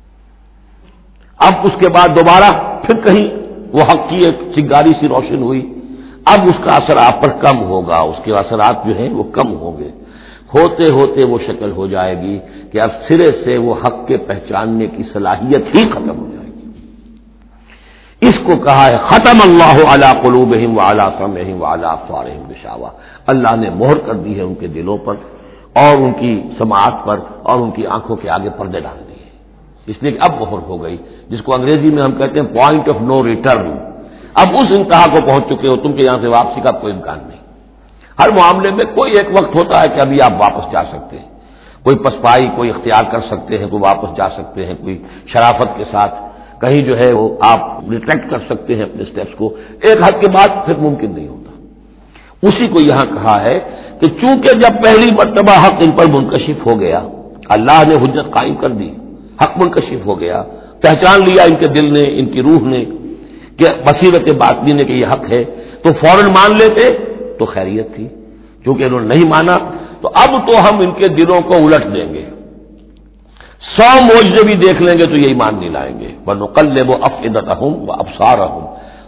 اب اس کے بعد دوبارہ پھر کہیں وہ حق کی ایک چنگاری سی روشن ہوئی، اب اس کا اثر آپ پر کم ہوگا، اس کے اثرات جو ہیں وہ کم ہوں گے. ہوتے ہوتے وہ شکل ہو جائے گی کہ اب سرے سے وہ حق کے پہچاننے کی صلاحیت ہی ختم ہو جائے گی. اس کو کہا ہے ختم اللہ علی قلوبہم وعلی سمعہم وعلی ابصارہم غشاوہ، اللہ نے مہر کر دی ہے ان کے دلوں پر اور ان کی سماعت پر اور ان کی آنکھوں کے آگے پردے ڈال دیے، اس لیے کہ اب مہر ہو گئی، جس کو انگریزی میں ہم کہتے ہیں پوائنٹ آف نو ریٹرن. اب اس انتہا کو پہنچ چکے ہو تم کہ یہاں سے واپسی کا کوئی امکان نہیں. ہر معاملے میں کوئی ایک وقت ہوتا ہے کہ ابھی آپ واپس جا سکتے ہیں، کوئی پسپائی کوئی اختیار کر سکتے ہیں، کوئی واپس جا سکتے ہیں، کوئی شرافت کے ساتھ کہیں جو ہے وہ آپ ریٹریکٹ کر سکتے ہیں اپنے سٹیپس کو، ایک حد کے بعد پھر ممکن نہیں ہوتا. اسی کو یہاں کہا ہے کہ چونکہ جب پہلی مرتبہ حق ان پر منکشف ہو گیا، اللہ نے حجت قائم کر دی، حق منکشف ہو گیا، پہچان لیا ان کے دل نے، ان کی روح نے کہ بصیرت باطنی نے کہ یہ حق ہے، تو فوراً مان لیتے تو خیریت تھی. چونکہ انہوں نے نہیں مانا تو اب تو ہم ان کے دلوں کو الٹ دیں گے، سو معجزے بھی دیکھ لیں گے تو یہ ایمان نہیں لائیں گے. وَنُقَلِّبُ أَفْئِدَتَهُمْ وَأَبْصَارَهُمْ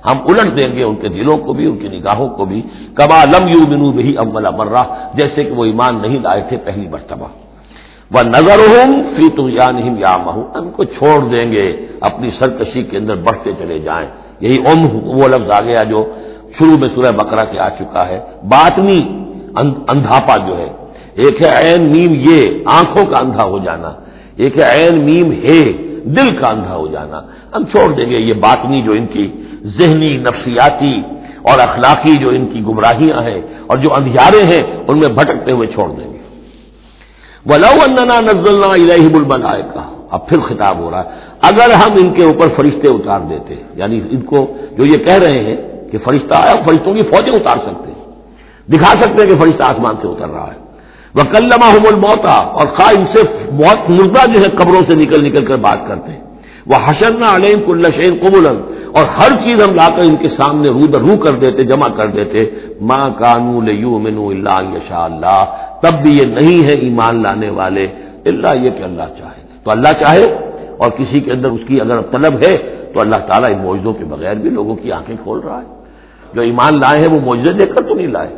ہم الٹ دیں گے ان کے دلوں کو بھی، ان کی نگاہوں کو بھی، کما لم یؤمنوا بہ اول مرہ، جیسے کہ وہ ایمان نہیں لائے تھے پہلی مرتبہ، وَنَذَرُهُمْ فِي طُغْيَانِهِمْ يَعْمَهُونَ، ان کو چھوڑ دیں گے اپنی سرکشی کے اندر بڑھتے چلے جائیں۔ یہی ام وہ لفظ آ گیا جو شروع میں سورہ بقرہ کے آ چکا ہے، باطنی اندھاپا جو ہے، ایک ہے عین میم یہ آنکھوں کا اندھا ہو جانا، ایک ہے عین میم ہے دل کا اندھا ہو جانا، ہم چھوڑ دیں گے یہ باطنی جو ان کی ذہنی نفسیاتی اور اخلاقی جو ان کی گمراہیاں ہیں اور جو اندھیارے ہیں ان میں بھٹکتے ہوئے چھوڑ دیں گے۔ وَلَوْ أَنَّنَا نَزَّلْنَا إِلَيْهِمُ الْمَلَائِكَةَ، اب پھر خطاب ہو رہا ہے، اگر ہم ان کے اوپر فرشتے اتار دیتے، یعنی ان کو جو یہ کہہ رہے ہیں کہ فرشتہ آیا، فرشتوں کی فوجیں اتار سکتے ہیں، دکھا سکتے ہیں کہ فرشتہ آسمان سے اتر رہا ہے، وَكَلَّمَهُمُ الْمَوْتَى، اور خواہ ان سے موت مردہ جو ہے قبروں سے نکل نکل کر بات کرتے ہیں، وَحَشَرْنَا عَلَيْهِمْ كُلَّ شَيْءٍ قُبُلًا، اور ہر چیز ہم لا کر ان کے سامنے رو در رو کر دیتے، جمع کر دیتے، مَا كَانُوا لِيُؤْمِنُوا إِلَّا أَن يَشَاءَ اللَّهُ، تب بھی یہ نہیں ہے ایمان لانے والے اللہ یہ کہ اللہ چاہے، تو اللہ چاہے اور کسی کے اندر اس کی اگر طلب ہے تو اللہ تعالیٰ ان معجزوں کے بغیر بھی لوگوں کی آنکھیں کھول رہا ہے۔ جو ایمان لائے ہیں وہ معجزے دیکھ کر تو نہیں لائے،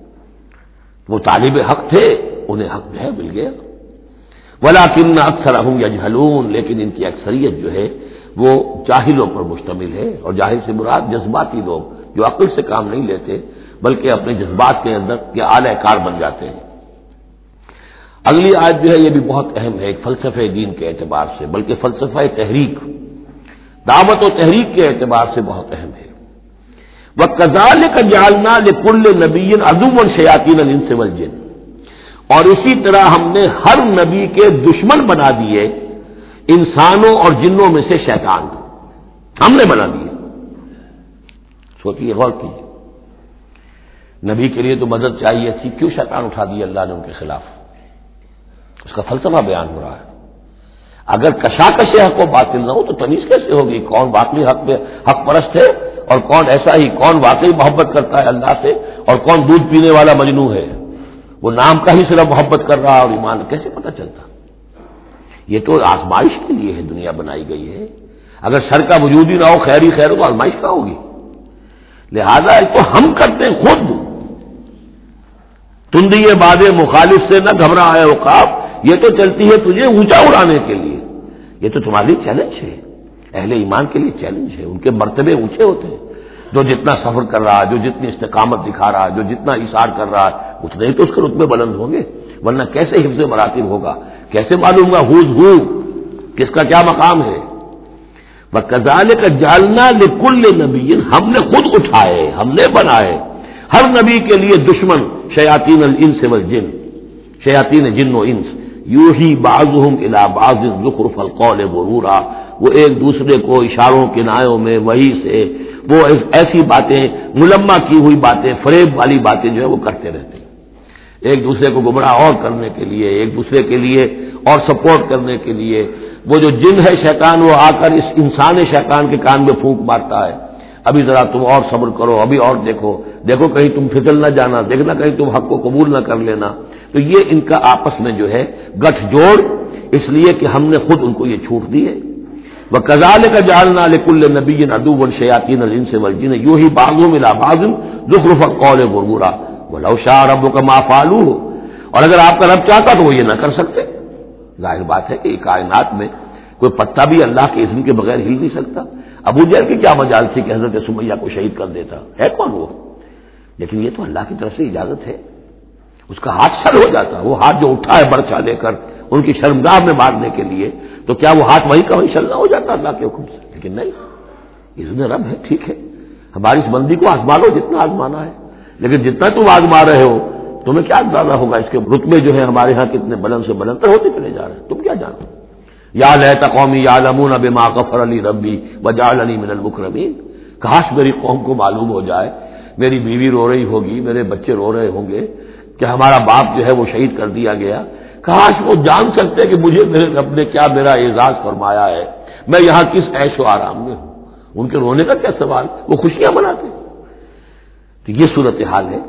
وہ طالب حق تھے، انہیں حق جو ہے مل گیا۔ وَلَٰكِنَّ أَكْثَرَهُمْ يَجْهَلُونَ، لیکن ان کی اکثریت جو ہے وہ جاہلوں پر مشتمل ہے، اور جاہل سے مراد جذباتی لوگ جو عقل سے کام نہیں لیتے بلکہ اپنے جذبات کے اندر کے اعلی کار بن جاتے ہیں۔ اگلی آیت جو ہے یہ بھی بہت اہم ہے، ایک فلسفہ دین کے اعتبار سے، بلکہ فلسفہ تحریک، دعوت و تحریک کے اعتبار سے بہت اہم ہے۔ وَكَذَٰلِكَ جَعَلْنَا لِكُلِّ نَبِيٍّ عَدُوًّا شَيَاطِينَ الْإِنسِ وَالْجِنِّ، اور اسی طرح ہم نے ہر نبی کے دشمن بنا دیے انسانوں اور جنوں میں سے شیطان، ہم نے بنا دیے۔ سوچیے، غور کیجیے، نبی کے لیے تو مدد چاہیے تھی، کیوں شیطان اٹھا دیا اللہ نے ان کے خلاف؟ اس کا فلسفہ بیان ہو رہا ہے۔ اگر کشاکش حق و باطل نہ ہو تو تمیز کیسے ہوگی کون واقعی حق میں حق پرست ہے اور کون ایسا ہی، کون واقعی محبت کرتا ہے اللہ سے اور کون دودھ پینے والا مجنوں ہے، وہ نام کا ہی صرف محبت کر رہا اور ایمان کیسے پتہ چلتا؟ یہ تو آزمائش کے لیے ہے دنیا بنائی گئی ہے، اگر شر کا وجود ہی نہ ہو، خیر ہی خیر ہو تو آزمائش کہاں ہوگی؟ لہذا ایک تو ہم کرتے ہیں خود، تندی باد مخالف سے نہ گھبرا ہے عقاب، یہ تو چلتی ہے تجھے اونچا اڑانے کے لیے، یہ تو تمہارے لیے چیلنج ہے، اہل ایمان کے لیے چیلنج ہے، ان کے مرتبے اونچے ہوتے ہیں، جو جتنا سفر کر رہا ہے، جو جتنی استقامت دکھا رہا ہے، جو جتنا اثار کر رہا ہے، اتنے ہی تو اس کے رتبے بلند ہوں گے، ورنہ کیسے حفظ مراتب ہوگا، کیسے معلوم ہوگا ہوز ہو کس کا کیا مقام ہے۔ وَكَذَٰلِكَ جَعَلْنَا لِكُلِّ نَبِيٍّ، ہم نے خود اٹھائے، ہم نے بنائے ہر نبی کے لیے دشمن شیاطین الانس والجن، شیاطین جن و انس، یوحی بعضهم الی بعض زخرف القول غرورا، وہ ایک دوسرے کو اشاروں کنایوں میں وحی سے وہ ایسی باتیں ملمہ کی ہوئی باتیں، فریب والی باتیں جو ہے وہ کرتے رہتے ہیں، ایک دوسرے کو گمراہ اور کرنے کے لیے، ایک دوسرے کے لیے اور سپورٹ کرنے کے لیے۔ وہ جو جن ہے شیطان، وہ آ کر اس انسان شیطان کے کان میں پھونک مارتا ہے، ابھی ذرا تم اور صبر کرو، ابھی اور دیکھو دیکھو کہیں تم پھسل نہ جانا، دیکھنا کہیں تم حق کو قبول نہ کر لینا۔ تو یہ ان کا آپس میں جو ہے گٹھ جوڑ، اس لیے کہ ہم نے خود ان کو یہ چھوٹ دی ہے۔ وَكَذَٰلِكَ جَعَلْنَا لِكُلِّ نَبِيٍّ عَدُوًّا شَيَاطِينَ الْإِنسِ وَالْجِنِّ يُوحِي بَعْضُهُمْ إِلَىٰ بَعْضٍ زُخْرُفَ الْقَوْلِ غُرُورًا وَلَوْ شَاءَ رَبُّكَ مَا فَعَلُوهُ، اور اگر آپ کا رب چاہتا تو وہ یہ نہ کر سکتے۔ ظاہر بات ہے کہ کائنات میں کوئی پتا بھی اللہ کے اذن کے بغیر ہل نہیں سکتا۔ ابو جہل کی کیا مجال تھی کہ حضرت سمیہ کو شہید کر دیتا، ہے کون وہ؟ لیکن یہ تو اللہ کی طرف سے اجازت ہے، اس کا ہاتھ شل ہو جاتا، وہ ہاتھ جو اٹھا ہے برچا لے کر ان کی شرمگاہ میں مارنے کے لیے، تو کیا وہ ہاتھ وہی کا وہی شل نہ ہو جاتا اللہ کے حکم سے؟ لیکن نہیں، اذن رب ہے، ٹھیک ہے، ہماری اس بندی کو آزما لو جتنا آزمانا ہے، لیکن جتنا تم آزما رہے ہو تمہیں کیا اندازہ ہوگا اس کے رتبے جو ہے ہمارے ہاں کتنے بلند سے بلند تر ہوتے چلے جا رہے ہیں، تم کیا جانتے؟ یا لیت قومی یعلمون بما غفر لی ربی وجعلنی من المکرمین، کاش میری قوم کو معلوم ہو جائے، میری بیوی رو رہی ہوگی، میرے بچے رو رہے ہوں گے کہ ہمارا باپ جو ہے وہ شہید کر دیا گیا، کاش وہ جان سکتے کہ مجھے میرے رب نے کیا میرا اعزاز فرمایا ہے، میں یہاں کس عیش و آرام میں ہوں، ان کے رونے کا کیا سوال، وہ خوشیاں مناتے۔ تو یہ صورتحال ہے۔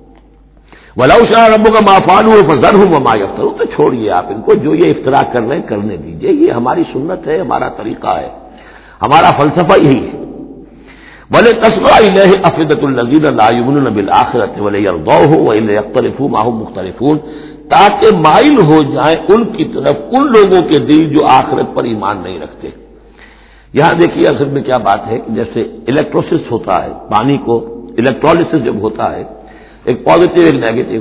وَلَوْ شَاءَ رَبُّكَ مَا فَعَلُوهُ فَذَرْهُمْ وَمَا يَفْتَرُونَ، تو چھوڑیے آپ ان کو، جو یہ افتراء کر رہے ہیں کرنے دیجیے، یہ ہماری سنت ہے، ہمارا طریقہ ہے، ہمارا فلسفہ یہی ہے۔ وَلِتَصْغَىٰ إِلَيْهِ أَفْئِدَةُ الَّذِينَ لَا يُؤْمِنُونَ بِالْآخِرَةِ وَلِيَرْضَوْهُ وَإِنْ يَخْتَلِفُوا مَا هُمْ مُخْتَلِفُونَ، تاکہ مائل ہو جائیں ان کی طرف ان لوگوں کے دل جو آخرت پر ایمان نہیں رکھتے۔ یہاں دیکھیے اصل میں کیا بات ہے کہ جیسے الیکٹروسس ہوتا ہے، پانی کو الیکٹرولسس جب ہوتا ہے، ایک پازیٹو ایک نیگیٹو،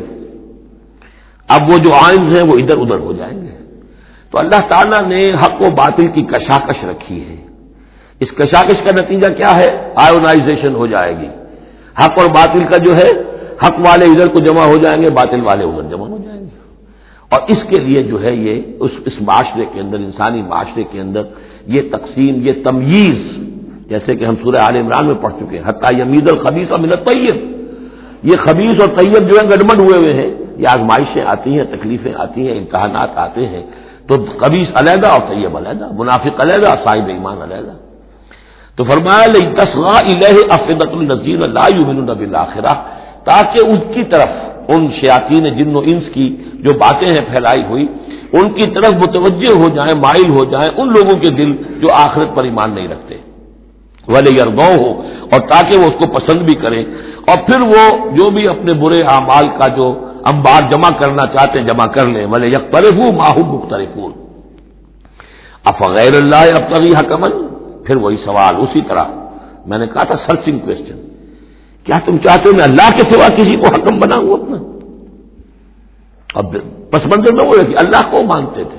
اب وہ جو آئنز ہیں وہ ادھر ادھر ہو جائیں گے۔ تو اللہ تعالیٰ نے حق و باطل کی کشاکش رکھی ہے، اس کشاکش کا نتیجہ کیا ہے؟ آئونائزیشن ہو جائے گی، حق اور باطل کا جو ہے، حق والے ادھر کو جمع ہو جائیں گے، باطل والے ادھر جمع ہو جائیں گے۔ اور اس کے لیے جو ہے یہ اس اس معاشرے کے اندر، انسانی معاشرے کے اندر یہ تقسیم، یہ تمییز، جیسے کہ ہم سورہ آل عمران میں پڑھ چکے ہیں، حتی یمیز الخبیث من الطیب، یہ خبیث اور طیب جو ہے گڈمڈ ہوئے ہوئے ہیں، یہ آزمائشیں آتی ہیں، تکلیفیں آتی ہیں، امتحانات آتے ہیں، تو خبیث علیحدہ اور طیب علیحدہ، منافق علیحدہ، صاحب ایمان علیحدہ۔ تو فرمایا لِتَصْغَىٰ إِلَيْهِ أَفْئِدَةُ الَّذِينَ لَا يُؤْمِنُونَ بِالْآخِرَةِ، تاکہ ان کی طرف، ان شیاطین جن و انس کی جو باتیں ہیں پھیلائی ہوئی، ان کی طرف متوجہ ہو جائیں، مائل ہو جائیں ان لوگوں کے دل جو آخرت پر ایمان نہیں رکھتے، وَلِيَرْضَوْهُ، اور تاکہ وہ اس کو پسند بھی کریں، اور پھر وہ جو بھی اپنے برے اعمال کا جو انبار جمع کرنا چاہتے ہیں جمع کر لیں، وَلِيَقْتَرِفُوا مَا هُمْ مُقْتَرِفُونَ۔ أَفَغَيْرَ اللَّهِ أَبْتَغِي حَكَمًا، پھر وہی سوال اسی طرح میں نے کہا تھا، سرچنگ کوشچن، کیا تم چاہتے ہو میں اللہ کے سوا کسی کو حکم بناؤں اپنا؟ اب پس منظر میں وہ ہے کہ اللہ کو مانتے تھے،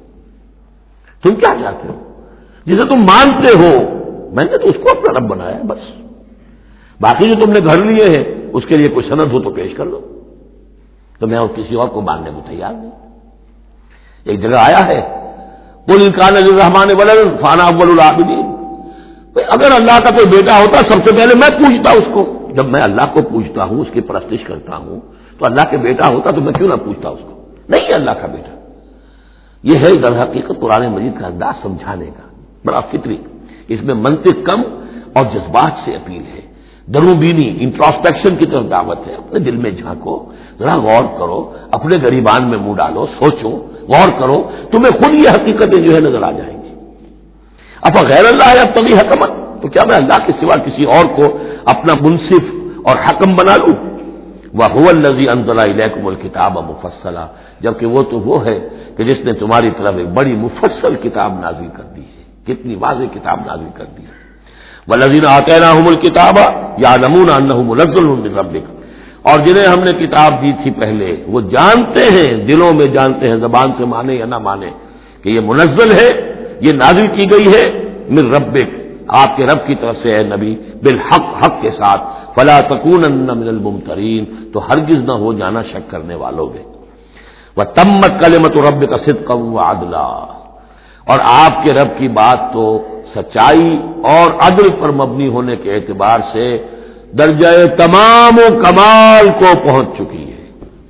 تم کیا چاہتے ہو؟ جسے تم مانتے ہو میں نے تو اس کو اپنا رب بنایا ہے، بس باقی جو تم نے گھر لیے ہیں اس کے لیے کوئی سند ہو تو پیش کر لو، تو میں کسی اور کو ماننے کو تیار نہیں۔ ایک جگہ آیا ہے قُلْ إِنْ كَانَ لِلرَّحْمَٰنِ وَلَدٌ فَأَنَا أَوَّلُ الْعَابِدِينَ، اگر اللہ کا کوئی بیٹا ہوتا سب سے پہلے میں پوچھتا اس کو، جب میں اللہ کو پوچھتا ہوں، اس کی پرستش کرتا ہوں، تو اللہ کے بیٹا ہوتا تو میں کیوں نہ پوچھتا اس کو؟ نہیں ہے اللہ کا بیٹا۔ یہ ہے در حقیقت قرآن مجید کا انداز سمجھانے کا، بڑا فطری، اس میں منطق کم اور جذبات سے اپیل ہے، دروں بینی انٹراسپیکشن کی طرف دعوت ہے، اپنے دل میں جھانکو، ذرا غور کرو، اپنے گریبان میں منہ ڈالو، سوچو، غور کرو، تمہیں خود یہ حقیقتیں جو ہے نظر آ جائیں گی۔ اب غیر اللہ ہے اب تبھی حکمت، تو کیا میں اللہ کے سوا کسی اور کو اپنا منصف اور حکم بنا لوں؟ وَهُوَ الَّذِي أَنزَلَ إِلَيْكُمُ الْكِتَابَ مُفَصَّلًا، جبکہ وہ تو وہ ہے کہ جس نے تمہاری طرف ایک بڑی مفصل کتاب نازل کر دی ہے، کتنی واضح کتاب نازل کر دی ہے۔ وَالَّذِينَ آتَيْنَاهُمُ الْكِتَابَ يَعْلَمُونَ أَنَّهُ مُنَزَّلٌ مِّن رَّبِّكَ، اور جنہیں ہم نے کتاب دی تھی پہلے وہ جانتے ہیں، دلوں میں جانتے ہیں، زبان سے مانے یا نہ مانے، کہ یہ منزل ہے، یہ نازل کی گئی ہے من ربک، آپ کے رب کی طرف سے ہے نبی، بالحق، حق کے ساتھ، فلا تکونن من الممترین، تو ہرگز نہ ہو جانا شک کرنے والوں میں۔ وتمت کلمۃ ربک صدقا وعدلا، اور آپ کے رب کی بات تو سچائی اور عدل پر مبنی ہونے کے اعتبار سے درجہ تمام و کمال کو پہنچ چکی ہے۔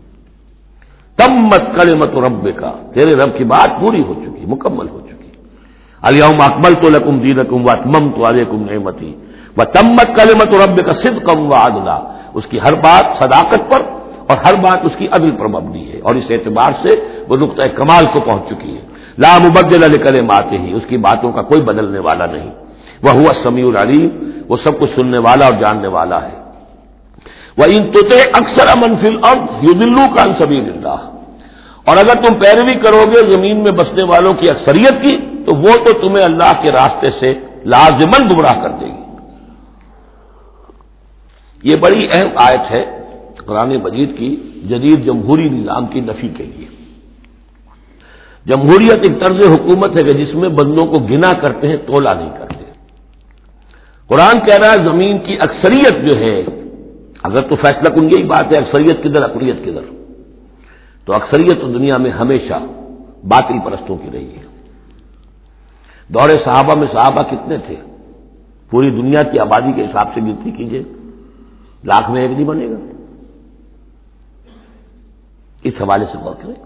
تمت کلمۃ ربک، تیرے رب کی بات پوری ہو چکی، مکمل ہو چکی۔ الیوم اکملت لکم دینکم واتممت علیکم نعمتی وتمت کلمۃ ربک صدقا وعدلا، اس کی ہر بات صداقت پر اور ہر بات اس کی عدل پر مبنی ہے، اور اس اعتبار سے وہ نقطۂ کمال کو پہنچ چکی ہے۔ لا مبدل لکلماتہ، اس کی باتوں کا کوئی بدلنے والا نہیں۔ وہو السمیع العلیم، وہ سب کچھ سننے والا اور جاننے والا ہے۔ وَإِن تُطِعْ أَكْثَرَ مَنْ فِي الْأَرْضِ يُضِلُّوكَ عَنْ سَبِيلِ اللَّهِ، اور اگر تم پیروی کرو گے زمین میں بسنے والوں کی اکثریت کی تو وہ تو تمہیں اللہ کے راستے سے لازماً گمراہ کر دے گی۔ یہ بڑی اہم آیت ہے قرآن مجید کی جدید جمہوری نظام کی نفی کے لیے۔ جمہوریت ایک طرز حکومت ہے کہ جس میں بندوں کو گنا کرتے ہیں، تولا نہیں کرتے۔ قرآن کہہ رہا ہے زمین کی اکثریت جو ہے، اگر تو فیصلہ کن یہی بات ہے اکثریت کدھر اقلیت کدھر، تو اکثریت تو دنیا میں ہمیشہ باطل پرستوں کی رہی ہے۔ دور صحابہ میں صحابہ کتنے تھے؟ پوری دنیا کی آبادی کے حساب سے گنتی کیجئے، لاکھ میں ایک نہیں بنے گا۔ اس حوالے سے غور کریں۔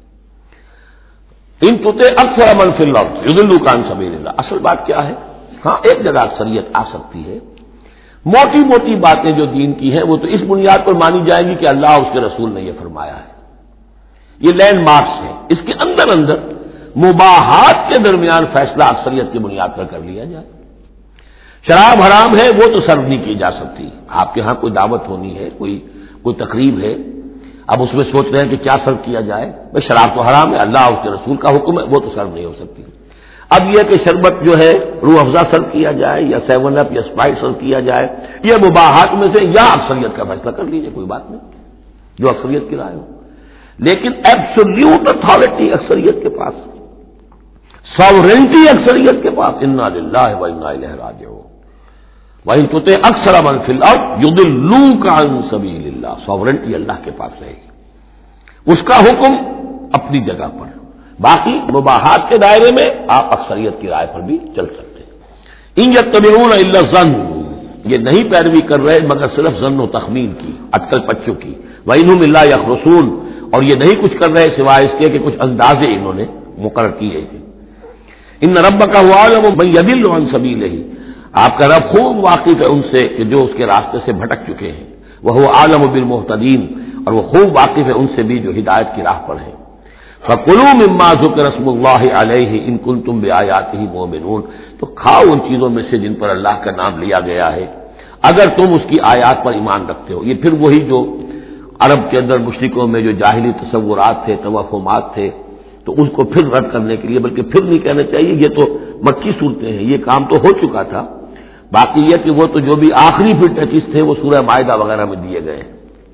ان تُطِعْ أَكْثَرَ مَنْ فِي الْأَرْضِ يُضِلُّوكَ عَنْ سَبِيلِ اللَّهِ، اصل بات کیا ہے؟ ہاں ایک جگہ اکثریت آ سکتی ہے، موٹی موٹی باتیں جو دین کی ہیں وہ تو اس بنیاد پر مانی جائیں گی کہ اللہ اس کے رسول نے یہ فرمایا ہے، یہ لینڈ مارکس ہے۔ اس کے اندر اندر مباحات کے درمیان فیصلہ اکثریت کی بنیاد پر کر لیا جائے۔ شراب حرام ہے وہ تو سرو نہیں کی جا سکتی. آپ کے ہاں کوئی دعوت ہونی ہے, کوئی کوئی تقریب ہے, اب اس میں سوچ رہے ہیں کہ کیا سرو کیا جائے, بھائی شراب تو حرام ہے, اللہ اور اس کے رسول کا حکم ہے, وہ تو سرو نہیں ہو سکتی. اب یہ کہ شربت جو ہے روح افزا سرو کیا جائے یا سیون اپ یا اسپرائٹ سرو کیا جائے, یہ مباحات میں سے یا اکثریت کا فیصلہ کر لیجیے, کوئی بات نہیں, جو اکثریت کی رائے ہو. لیکن ایبسولوٹ اتھارٹی اکثریت کے پاس, ساورنٹی اکثریت کے پاس, انا للہ و انا الیہ راجعون. وَإِن تُطِعْ أَكْثَرَ مَن فِي الْأَرْضِ يُضِلُّوكَ عَن سَبِيلِ اللَّهِ. ساورنٹی اللہ کے پاس رہے گی, اس کا حکم اپنی جگہ پر. باقی مباحات کے دائرے میں آپ اکثریت کی رائے پر بھی چل سکتے ہیں. ان يَتَّبِعُونَ إِلَّا الظَّنَّ, یہ نہیں پیروی کر رہے مگر صرف ظن و تخمین کی, اٹکل پچوں کی. وَإِنْ هُمْ إِلَّا يَخْرُصُونَ, اور یہ نہیں کچھ کر رہے سوائے اس کے کہ کچھ اندازے انہوں نے مقرر کیے ہیں. ان ربک هو اعلم من يضل عن سبیلہ, آپ کا رب خوب واقف ہے ان سے کہ جو اس کے راستے سے بھٹک چکے ہیں. وہ عالم بالمہتدین, اور وہ خوب واقف ہے ان سے بھی جو ہدایت کی راہ پر ہیں. فَكُلُوا مِمَّا ذُكِرَ اسْمُ اللَّهِ عَلَيْهِ إِن كُنتُم بِآيَاتِهِ مُؤْمِنُونَ, تو کھاؤ ان چیزوں میں سے جن پر اللہ کا نام لیا گیا ہے اگر تم اس کی آیات پر ایمان رکھتے ہو. یہ پھر وہی جو عرب کے اندر مشرکوں میں جو جاہلی تصورات تھے, توہمات تھے, تو ان کو پھر رد کرنے کے لیے, بلکہ پھر نہیں کہنا چاہیے, یہ تو مکی صورتیں ہیں, یہ کام تو ہو چکا تھا. باقی یہ کہ وہ تو جو بھی آخری پھر ٹچز تھے وہ سورہ مائدہ وغیرہ میں دیے گئے.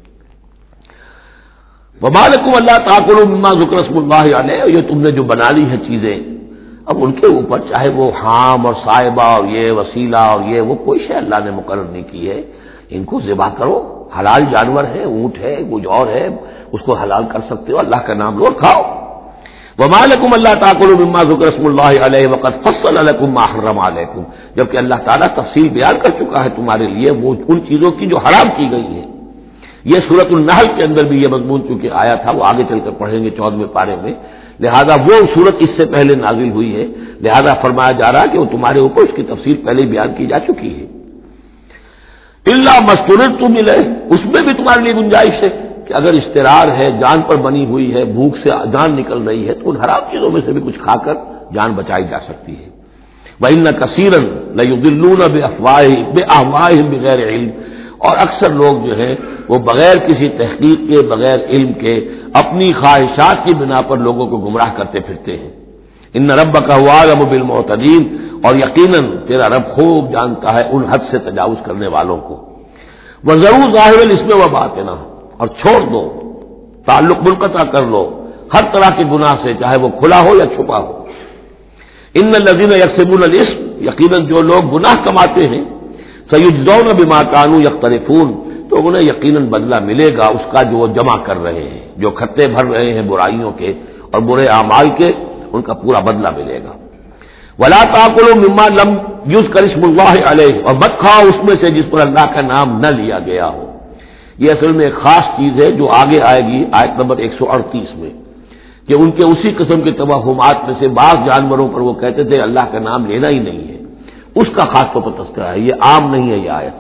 وَمَا لَكُمْ أَلَّا تَأْكُلُوا مِمَّا ذُكِرَ اسْمُ اللَّهِ عَلَيْهِ, یہ تم نے جو بنا لی ہے چیزیں, اب ان کے اوپر چاہے وہ حام اور صائبہ اور یہ وسیلہ اور یہ وہ کوئی شے اللہ نے مقرر نہیں کی ہے, ان کو ذبح کرو, حلال جانور ہے, اونٹ ہے, کچھ اور ہے, اس کو حلال کر سکتے ہو, اللہ کا نام لو کھاؤ. وَمَا لَكُمْ أَلَّا تَأْكُلُوا مِمَّا ذُكِرَ اسْمُ اللَّهِ عَلَيْهِ وَقَدْ فَصَّلَ لَكُم مَّا حَرَّمَ عَلَيْكُمْ, جبکہ اللہ تعالیٰ تفصیل بیان کر چکا ہے تمہارے لیے وہ ان چیزوں کی جو حرام کی گئی ہیں. یہ سورۃ النحل کے اندر بھی یہ مضمون چونکہ آیا تھا, وہ آگے چل کر پڑھیں گے چودہویں پارے میں, لہذا وہ سورت اس سے پہلے نازل ہوئی ہے, لہذا فرمایا جا رہا ہے کہ وہ تمہارے اوپر اس کی تفصیل پہلے بیان کی جا چکی ہے. الا ما اضطررتم الیہ, اس میں بھی تمہارے لیے گنجائش ہے کہ اگر اشترار ہے, جان پر بنی ہوئی ہے, بھوک سے جان نکل رہی ہے, تو ان حرام چیزوں میں سے بھی کچھ کھا کر جان بچائی جا سکتی ہے. وَإِنَّ كَثِيرًا لَيُضِلُّونَ بِأَفْوَاهِهِمْ بِأَهْوَائِهِمْ بِغَيْرِ عِلْمٍ, اور اکثر لوگ جو ہے وہ بغیر کسی تحقیق کے, بغیر علم کے, اپنی خواہشات کی بنا پر لوگوں کو گمراہ کرتے پھرتے ہیں. ان ربک هو اعلم بالمعتدین, اور یقیناً تیرا رب خوب جانتا ہے ان حد سے تجاوز کرنے والوں کو. وَذَرُوا ظَاهِرَ الْإِثْمِ وَبَاطِنَهُ, اور چھوڑ دو, تعلق منقطع کر لو ہر طرح کے گناہ سے, چاہے وہ کھلا ہو یا چھپا ہو. ان الذين يكسبون الاثم, یقیناً جو لوگ گناہ کماتے ہیں, سيجزون بما كانوا يقترفون, تو انہیں یقیناً بدلہ ملے گا اس کا جو وہ جمع کر رہے ہیں, جو کھتے بھر رہے ہیں برائیوں کے اور برے اعمال کے, ان کا پورا بدلہ ملے گا. ولا تاكلوا مما لم يذكر اسم الله عليه, اور مت کھاؤ اس میں سے جس پر اللہ کا نام نہ لیا گیا ہو. یہ اصل میں ایک خاص چیز ہے جو آگے آئے گی آیت نمبر ایک سو اڑتیس میں, کہ ان کے اسی قسم کے توہمات میں سے بعض جانوروں پر وہ کہتے تھے اللہ کا نام لینا ہی نہیں ہے, اس کا خاص طور پر تذکرہ ہے, یہ عام نہیں ہے یہ آیت.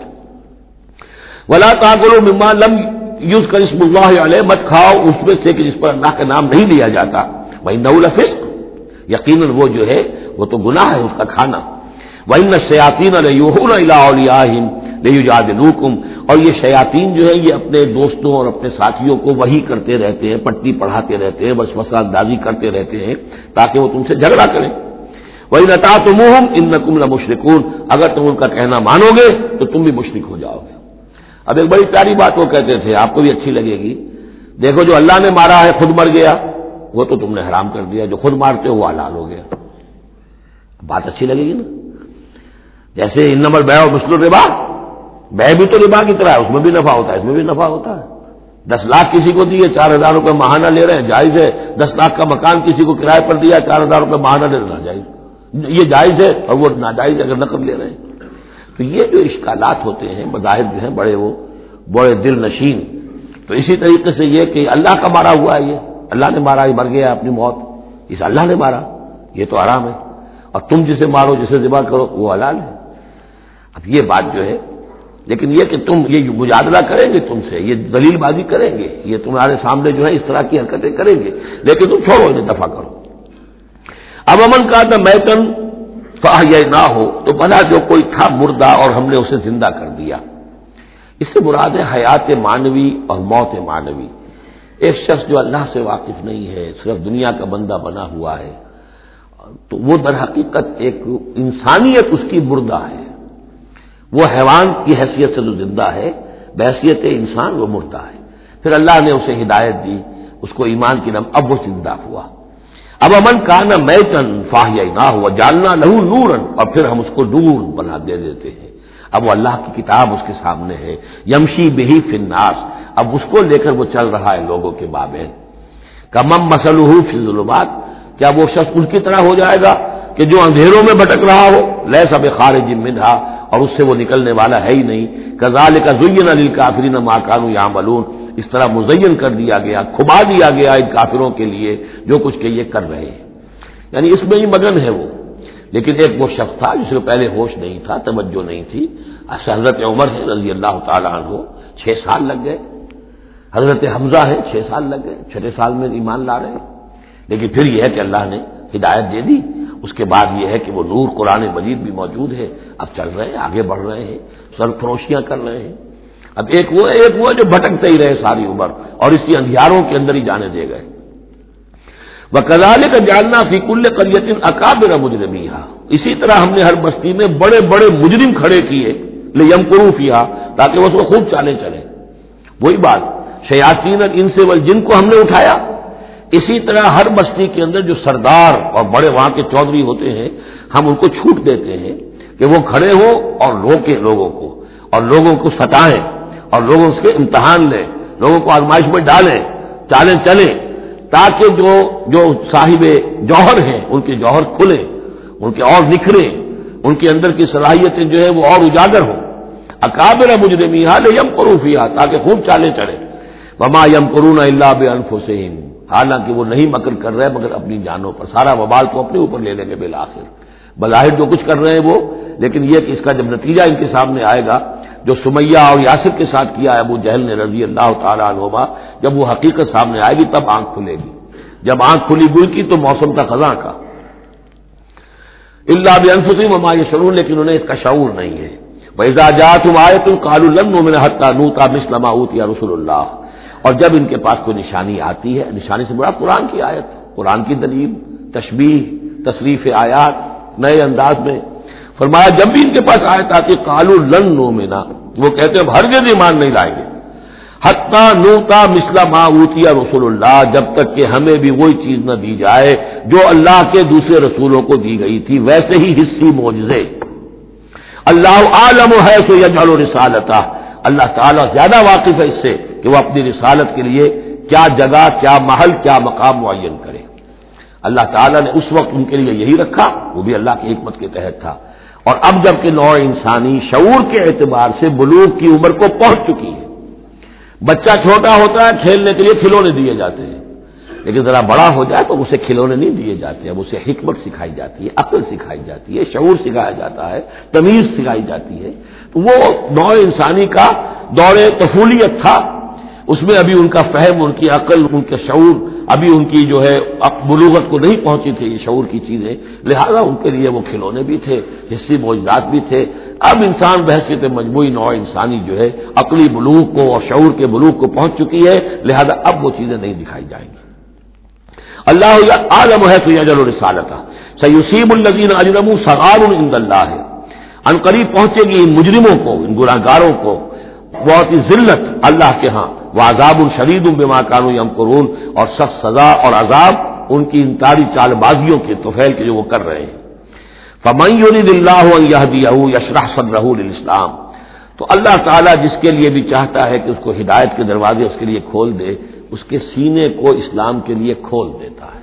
ولا تاكلوا مما لم يذكر اسم الله عليه, مت کھاؤ اس میں سے کہ جس پر اللہ کا نام نہیں لیا جاتا. وَإِنَّهُ لَفِسْقٌ, یقیناً وہ جو ہے وہ تو گناہ ہے اس کا کھانا. وَإِنَّ الشَّيَاطِينَ لَيُوحُونَ إِلَىٰ أَوْلِيَائِهِمْ لِيُجَادِلُوكُمْ, اور یہ شیاطین جو ہے یہ اپنے دوستوں اور اپنے ساتھیوں کو وحی کرتے رہتے ہیں, پٹی پڑھاتے رہتے ہیں, وسوسہ اندازی کرتے رہتے ہیں تاکہ وہ تم سے جھگڑا کریں. وَإِنْ أَطَعْتُمُوهُمْ إِنَّكُمْ لَمُشْرِكُونَ, اگر تم ان کا کہنا مانو گے تو تم بھی مشرک ہو جاؤ گے. اب ایک بڑی پیاری بات وہ کہتے تھے, آپ کو بھی اچھی لگے گی, دیکھو جو اللہ نے مارا ہے خود مر گیا, وہ تو تم نے حرام کر دیا, جو خود مارتے ہو وہ حلال ہو گیا. بات اچھی لگے گی نا. جیسے انما البیع مثل الربا, بے بھی تو ربا کی طرح ہے, اس میں بھی نفع ہوتا ہے, اس میں بھی نفع ہوتا ہے. دس لاکھ کسی کو دیے, چار ہزار روپے ماہانہ لے رہے ہیں, جائز ہے. دس لاکھ کا مکان کسی کو کرائے پر دیا, چار ہزار روپے ماہانہ لے رہے, ناجائز. یہ جائز ہے اور وہ ناجائز اگر نقد لے رہے ہیں. تو یہ جو اشکالات ہوتے ہیں مذاہب جو ہیں بڑے وہ بڑے دل نشین. تو اسی طریقے سے یہ کہ اللہ کا مارا ہوا ہے, یہ اللہ نے مارا, یہ مر گیا اپنی موت, اس اللہ نے مارا, یہ تو حرام ہے. اور تم جسے مارو, جسے ذبح کرو, وہ حلال ہے. اب یہ بات جو ہے, لیکن یہ کہ تم یہ مجادلہ کریں گے تم سے, یہ دلیل بازی کریں گے, یہ تمہارے سامنے جو ہے اس طرح کی حرکتیں کریں گے, لیکن تم چھوڑو, انہیں دفع کرو. اب امن کا تھا میتن فأحییناہ تو بنا جو کوئی تھا مردہ اور ہم نے اسے زندہ کر دیا. اس سے مراد ہے حیات معنوی اور موت معنوی. ایک شخص جو اللہ سے واقف نہیں ہے، صرف دنیا کا بندہ بنا ہوا ہے، تو وہ در حقیقت ایک انسانیت اس کی مردہ ہے. وہ حیوان کی حیثیت سے جو زندہ ہے، بحیثیت انسان وہ مردہ ہے. پھر اللہ نے اسے ہدایت دی، اس کو ایمان کی نام، اب وہ زندہ ہوا. اب امن کانا میتن فاحییناہ وجعلنا لہ نورا، اور پھر ہم اس کو نور بنا دے دیتے ہیں. اب وہ اللہ کی کتاب اس کے سامنے ہے، یمشی بہی فی الناس، اب اس کو لے کر وہ چل رہا ہے لوگوں کے مابین. کمم مثلہ فی الظلمات، کیا وہ شخص ان کی طرح ہو جائے گا کہ جو اندھیروں میں بھٹک رہا ہو، لیس بخارج منہا، اور اس سے وہ نکلنے والا ہے ہی نہیں. کذالک زین للکافرین ما کانوا یعملون، اس طرح مزین کر دیا گیا، کھبا دیا گیا ان کافروں کے لیے جو کچھ کہ یہ کر رہے ہیں. یعنی اس میں ہی مگن ہے وہ. لیکن ایک وہ شخص تھا جس کو پہلے ہوش نہیں تھا، توجہ نہیں تھی. حضرت عمر ہے رضی اللہ تعالیٰ عنہ، چھ سال لگ گئے. حضرت حمزہ ہے، چھ سال لگ گئے، چھٹے سال میں ایمان لا رہے ہیں. لیکن پھر یہ ہے کہ اللہ نے ہدایت دے دی. اس کے بعد یہ ہے کہ وہ نور قرآن مجید بھی موجود ہے. اب چل رہے ہیں، آگے بڑھ رہے ہیں، سرفروشیاں کر رہے ہیں. اب ایک وہ ایک وہ جو بھٹکتے ہی رہے ساری عمر اور اسی اندھیاروں کے اندر ہی جانے دے گئے. وَكَذَلِكَ جَعَلْنَا فِي كُلِّ قَرْيَةٍ أَكَابِرَ مُجْرِمِيهَا، اسی طرح ہم نے ہر بستی میں بڑے بڑے مجرم کھڑے کیے، لِيَمْكُرُوا فِيهَا، تاکہ وہ اس کو خوب چالیں چلیں. وہی بات، شیاطین الانس والجن کو ہم نے اٹھایا. اسی طرح ہر بستی کے اندر جو سردار اور بڑے وہاں کے چودھری ہوتے ہیں، ہم ان کو چھوٹ دیتے ہیں کہ وہ کھڑے ہوں اور روکیں لوگوں کو، اور لوگوں کو ستائیں، اور لوگوں سے امتحان لیں، لوگوں کو آزمائش میں ڈالیں، چالیں چلیں، تاکہ جو جو صاحب جوہر ہیں ان کے جوہر کھلیں، ان کے اور نکھریں، ان کے اندر کی صلاحیتیں جو ہے وہ اور اجاگر ہوں. اکابر مجرمیہا لیمکروا فیہا، تاکہ خوب چالیں چلیں. وما یمکرون الا بانفسہم، حالانکہ وہ نہیں مکر کر رہے مگر اپنی جانوں پر. سارا وبال تو اپنے اوپر لے لیں گے بالآخر. بظاہر جو کچھ کر رہے ہیں وہ، لیکن یہ کہ اس کا جب نتیجہ ان کے سامنے آئے گا، جو سمیہ اور یاسر کے ساتھ کیا ہے ابو جہل نے رضی اللہ تعالیٰ عنہما، جب وہ حقیقت سامنے آئے گی تب آنکھ کھلے گی. جب آنکھ کھلی گل کی تو موسم تھا خزاں کا. الا بانفسہم وما یشعرون، لیکن انہیں اس کا شعور نہیں ہے. وَإِذَا جَاءَتْهُمْ آیَةٌ قَالُوا لَن نُؤْمِنَ حَتَّىٰ نُؤْتَىٰ مِثْلَ مَا أُوتِیَ رُسُلُ اللَّهِ، اور جب ان کے پاس کوئی نشانی آتی ہے، نشانی سے مراد قرآن کی آیت، قرآن کی دلیل، تشبیہ، تصریف آیات نئے انداز میں. فرمایا جب بھی ان کے پاس آیت آتی قالوا لن نؤمن، وہ کہتے ہیں ہرگز ایمان نہیں لائیں گے. حتیٰ نوتا مثل ما اوتی رسول اللہ، جب تک کہ ہمیں بھی وہی چیز نہ دی جائے جو اللہ کے دوسرے رسولوں کو دی گئی تھی، ویسے ہی حصی معجزے. اللہ عالم ہے سو یجعل رسالتہ، اللہ تعالیٰ زیادہ واقف ہے اس سے کہ وہ اپنی رسالت کے لیے کیا جگہ، کیا محل، کیا مقام معین کرے. اللہ تعالیٰ نے اس وقت ان کے لیے یہی رکھا، وہ بھی اللہ کی حکمت کے تحت تھا. اور اب جب کہ نوع انسانی شعور کے اعتبار سے بلوغ کی عمر کو پہنچ چکی ہے، بچہ چھوٹا ہوتا ہے کھیلنے کے لیے کھلونے دیے جاتے ہیں، لیکن ذرا بڑا ہو جائے تو اسے کھلونے نہیں دیے جاتے، اب اسے حکمت سکھائی جاتی ہے، عقل سکھائی جاتی ہے، شعور سکھایا جاتا ہے، تمیز سکھائی جاتی ہے. تو وہ نوع انسانی کا دور طفولیت تھا، اس میں ابھی ان کا فہم، ان کی عقل، ان کا شعور ابھی ان کی جو ہے بلوغت کو نہیں پہنچی تھی یہ شعور کی چیزیں، لہذا ان کے لیے وہ کھلونے بھی تھے، حصی معجزات بھی تھے. اب انسان بحثیت مجموعی نوع انسانی جو ہے عقلی بلوغ کو اور شعور کے بلوغ کو پہنچ چکی ہے، لہذا اب وہ چیزیں نہیں دکھائی جائیں گی. اللہ عالم ہے تو یجعل رسالتہ سیصیب الذین اجرموا صغار عند اللہ، ان قریب پہنچے گی ان مجرموں کو، ان گناہگاروں کو بہت ہی ذلت اللہ کے ہاں، وعذاب شدید بما كانوا يمكرون، اور سخت سزا اور عذاب ان کی انکاری چال بازیوں کے طفیل کے جو وہ کر رہے ہیں. فمن يريد الله ان يهديه يشرح صدره للاسلام، تو اللہ تعالیٰ جس کے لیے بھی چاہتا ہے کہ اس کو ہدایت کے دروازے اس کے لیے کھول دے، اس کے سینے کو اسلام کے لیے کھول دیتا ہے.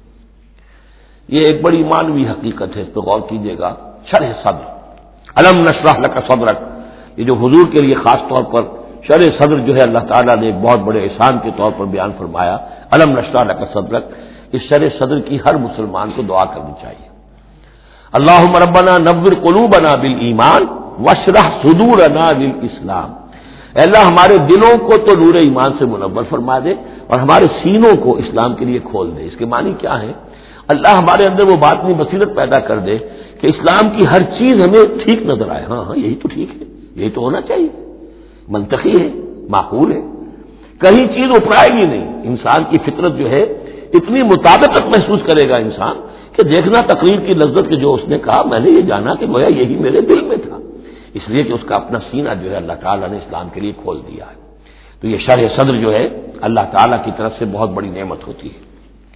یہ ایک بڑی معنوی حقیقت ہے، اس پہ غور کیجیے گا. شرح صدر، الم نشرح لك صدرک، یہ جو حضور کے لیے خاص طور پر شرح صدر جو ہے اللہ تعالیٰ نے ایک بہت بڑے احسان کے طور پر بیان فرمایا، الم نشرح لك صدرک. اس شرح صدر کی ہر مسلمان کو دعا کرنی چاہیے. اللہم ربنا نور قلوبنا بالایمان واشرح صدورنا للاسلام، اے اللہ ہمارے دلوں کو تو نور ایمان سے منور فرما دے اور ہمارے سینوں کو اسلام کے لیے کھول دے. اس کے معنی کیا ہے؟ اللہ ہمارے اندر وہ باطنی بصیرت پیدا کر دے کہ اسلام کی ہر چیز ہمیں ٹھیک نظر آئے، ہاں ہاں یہی تو ٹھیک ہے، یہی تو ہونا چاہیے، منطقی ہے، معقول ہے، کہیں چیز اپرائے گی نہیں۔ انسان کی فطرت جو ہے اتنی مطابقت محسوس کرے گا انسان کہ دیکھنا تقریر کی لذت کے جو اس نے کہا میں نے یہ جانا کہ گویا یہی میرے دل میں تھا، اس لیے کہ اس کا اپنا سینہ جو ہے اللہ تعالیٰ نے اسلام کے لیے کھول دیا ہے۔ تو یہ شرح صدر جو ہے اللہ تعالیٰ کی طرف سے بہت بڑی نعمت ہوتی ہے۔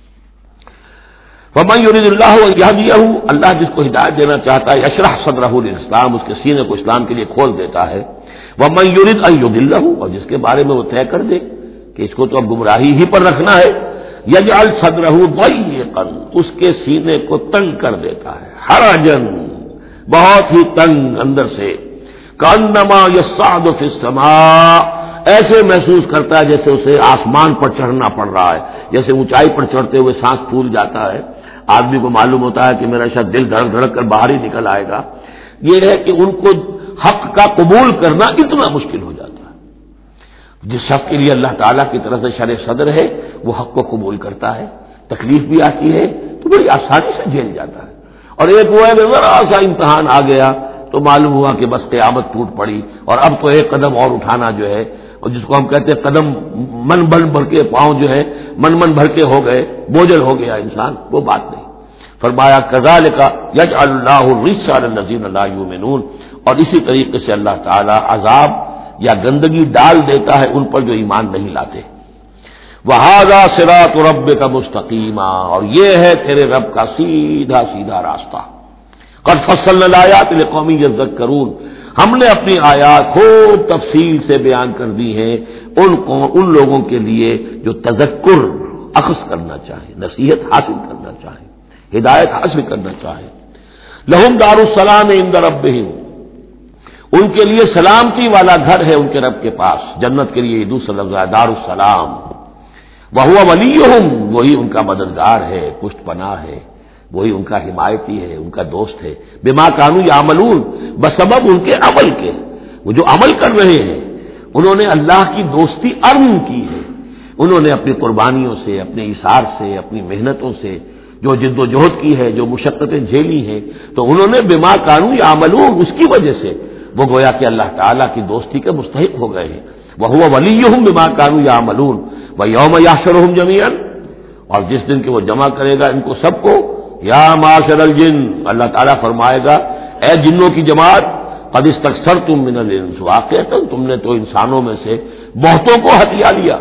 وَمَن يُرِدِ اللَّهُ أَن يَهْدِيَهُ، اللہ جس کو ہدایت دینا چاہتا ہے یشرح صدرہ للاسلام، اس کے سینے کو اسلام کے لیے کھول دیتا ہے۔ وَمَن يُرِدْ أَن يُضِلَّهُ، اور جس کے بارے میں وہ طے کر دے کہ اس کو تو اب گمراہی ہی پر رکھنا ہے، یجعل صدرہ ضیقا، اس کے سینے کو تنگ کر دیتا ہے، حرجن، بہت ہی تنگ اندر سے، کانما یصعد فی السماء، ایسے محسوس کرتا ہے جیسے اسے آسمان پر چڑھنا پڑ رہا ہے، جیسے اونچائی پر چڑھتے ہوئے سانس پھول جاتا ہے، آدمی کو معلوم ہوتا ہے کہ میرا شاید دل دھڑک دھڑک کر باہر ہی نکل آئے گا۔ یہ ہے کہ ان کو حق کا قبول کرنا اتنا مشکل ہو جاتا ہے۔ جس شخص کے لیے اللہ تعالیٰ کی طرف سے شرح صدر ہے وہ حق کو قبول کرتا ہے، تکلیف بھی آتی ہے تو بڑی آسانی سے جھیل جاتا ہے، اور ایک وہ ہے کہ ذرا سا امتحان آ گیا تو معلوم ہوا کہ بس قیامت ٹوٹ پڑی، اور اب تو ایک قدم اور اٹھانا جو ہے، اور جس کو ہم کہتے ہیں قدم من بن بھر کے، پاؤں جو ہے من من بھر کے ہو گئے، بوجھل ہو گیا انسان، وہ بات نہیں۔ فرمایا کذالک یجعل اللہ الرجس علی الذین لا یؤمنون، اور اسی طریقے سے اللہ تعالی عذاب یا گندگی ڈال دیتا ہے ان پر جو ایمان نہیں لاتے۔ وَهَذَا صِرَاطُ رَبِّكَ مُسْتَقِيمًا، اور یہ ہے تیرے رب کا سیدھا سیدھا راستہ۔ قد فصلنا الآیات لقوم یذکرون، ہم نے اپنی آیات خوب تفصیل سے بیان کر دی ہیں ان کو، ان لوگوں کے لیے جو تذکر اخذ کرنا چاہیں، نصیحت حاصل کرنا چاہیں، ہدایت حاصل کرنا چاہیں۔ لہم دار السلام عند ربہم، ان کے لیے سلامتی والا گھر ہے ان کے رب کے پاس، جنت کے لیے دوسرا لفظ ہے دار السلام۔ وہو ولیہم، وہی ان کا مددگار ہے، پشت پناہ ہے، وہی ان کا حمایتی ہے، ان کا دوست ہے۔ بما کانوا یعملون، بسبب ان کے عمل کے، وہ جو عمل کر رہے ہیں انہوں نے اللہ کی دوستی ارن کی ہے، انہوں نے اپنی قربانیوں سے، اپنے ایثار سے، اپنی محنتوں سے جو جد و جہد کی ہے، جو مشقتیں جھیلی ہیں، تو انہوں نے بما کانوا یعملون، اس کی وجہ سے وہ گویا کہ اللہ تعالیٰ کی دوستی کے مستحق ہو گئے ہیں۔ وَهُوَ وَلِيُّهُم بِمَا كَانُوا يَعْمَلُونَ وَيَوْمَ يَحْشُرُهُمْ جَمِيعًا، اور جس دن کہ وہ جمع کرے گا ان کو سب کو، یا معاشر الجن، اللہ تعالیٰ فرمائے گا اے جنوں کی جماعت، قد استکثرتم من الانس، واقعتا تم نے تو انسانوں میں سے بہتوں کو ہتھیا لیا۔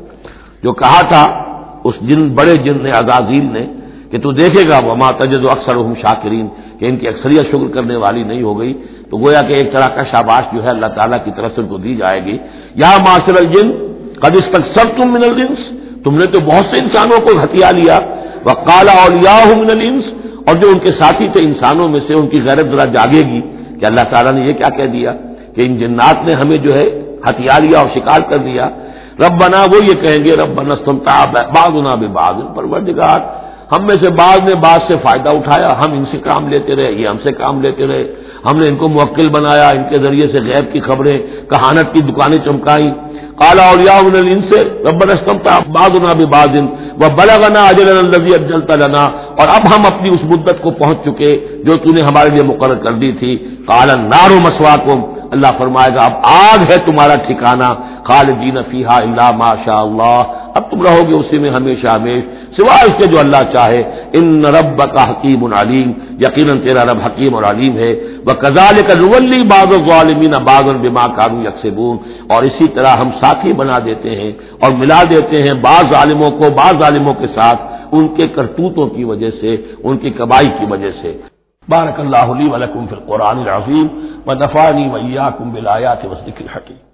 جو کہا تھا اس جن بڑے جن نے، عزازیل نے، کہ تو دیکھے گا وما تجد اکثرهم شاکرین، کہ ان کی اکثریت شکر کرنے والی نہیں ہو گئی، تو گویا کہ ایک طرح کا شاباش جو ہے اللہ تعالیٰ کی طرف سے ان کو دی جائے گی۔ یا معاشر الجن قد استکثرتم من الانس، تم نے تو بہت سے انسانوں کو ہتھیا لیا۔ وقال اولیاؤہم من الانس، اور جو ان کے ساتھی تھے انسانوں میں سے، ان کی غیرت ذرا جاگے گی کہ اللہ تعالیٰ نے یہ کیا کہہ دیا کہ ان جنات نے ہمیں جو ہے ہتھیا لیا اور شکار کر دیا۔ ربنا، وہ یہ کہیں گے ربنا استمتع بعضنا ببعض، پروردگار ہم میں سے بعض نے بعض سے فائدہ اٹھایا، ہم ان سے کام لیتے رہے، یہ ہم سے کام لیتے رہے، ہم نے ان کو موکل بنایا، ان کے ذریعے سے غیب کی خبریں، کہانت کی دکانیں چمکائیں۔ قال اولیاء من الانس ربنا استمتع بعضنا ببعض وبلغنا اجلنا الذي اجلت لنا، اور اب ہم اپنی اس مدت کو پہنچ چکے جو تو نے ہمارے لیے مقرر کر دی تھی۔ قال النار مسواکم، اللہ فرمائے گا اب آگ ہے تمہارا ٹھکانہ، خالدین فیہا الا ما شاء اللہ، اب تم رہو گے اسی میں ہمیشہ ہمیش سوائے اس کے جو اللہ چاہے۔ ان ربک حکیم علیم، یقیناً تیرا رب حکیم اور علیم ہے۔ وکذالک نولی بعض الظالمین بعضا بما كانوا یکسبون، اور اسی طرح ہم ساتھی بنا دیتے ہیں اور ملا دیتے ہیں بعض ظالموں کو بعض ظالموں کے ساتھ ان کے کرتوتوں کی وجہ سے، ان کی کبائی کی وجہ سے۔ بارک اللہ لی ولکم فی القرآن العظیم ونفعنی وإیاکم بالآیات والذکر الحکیم۔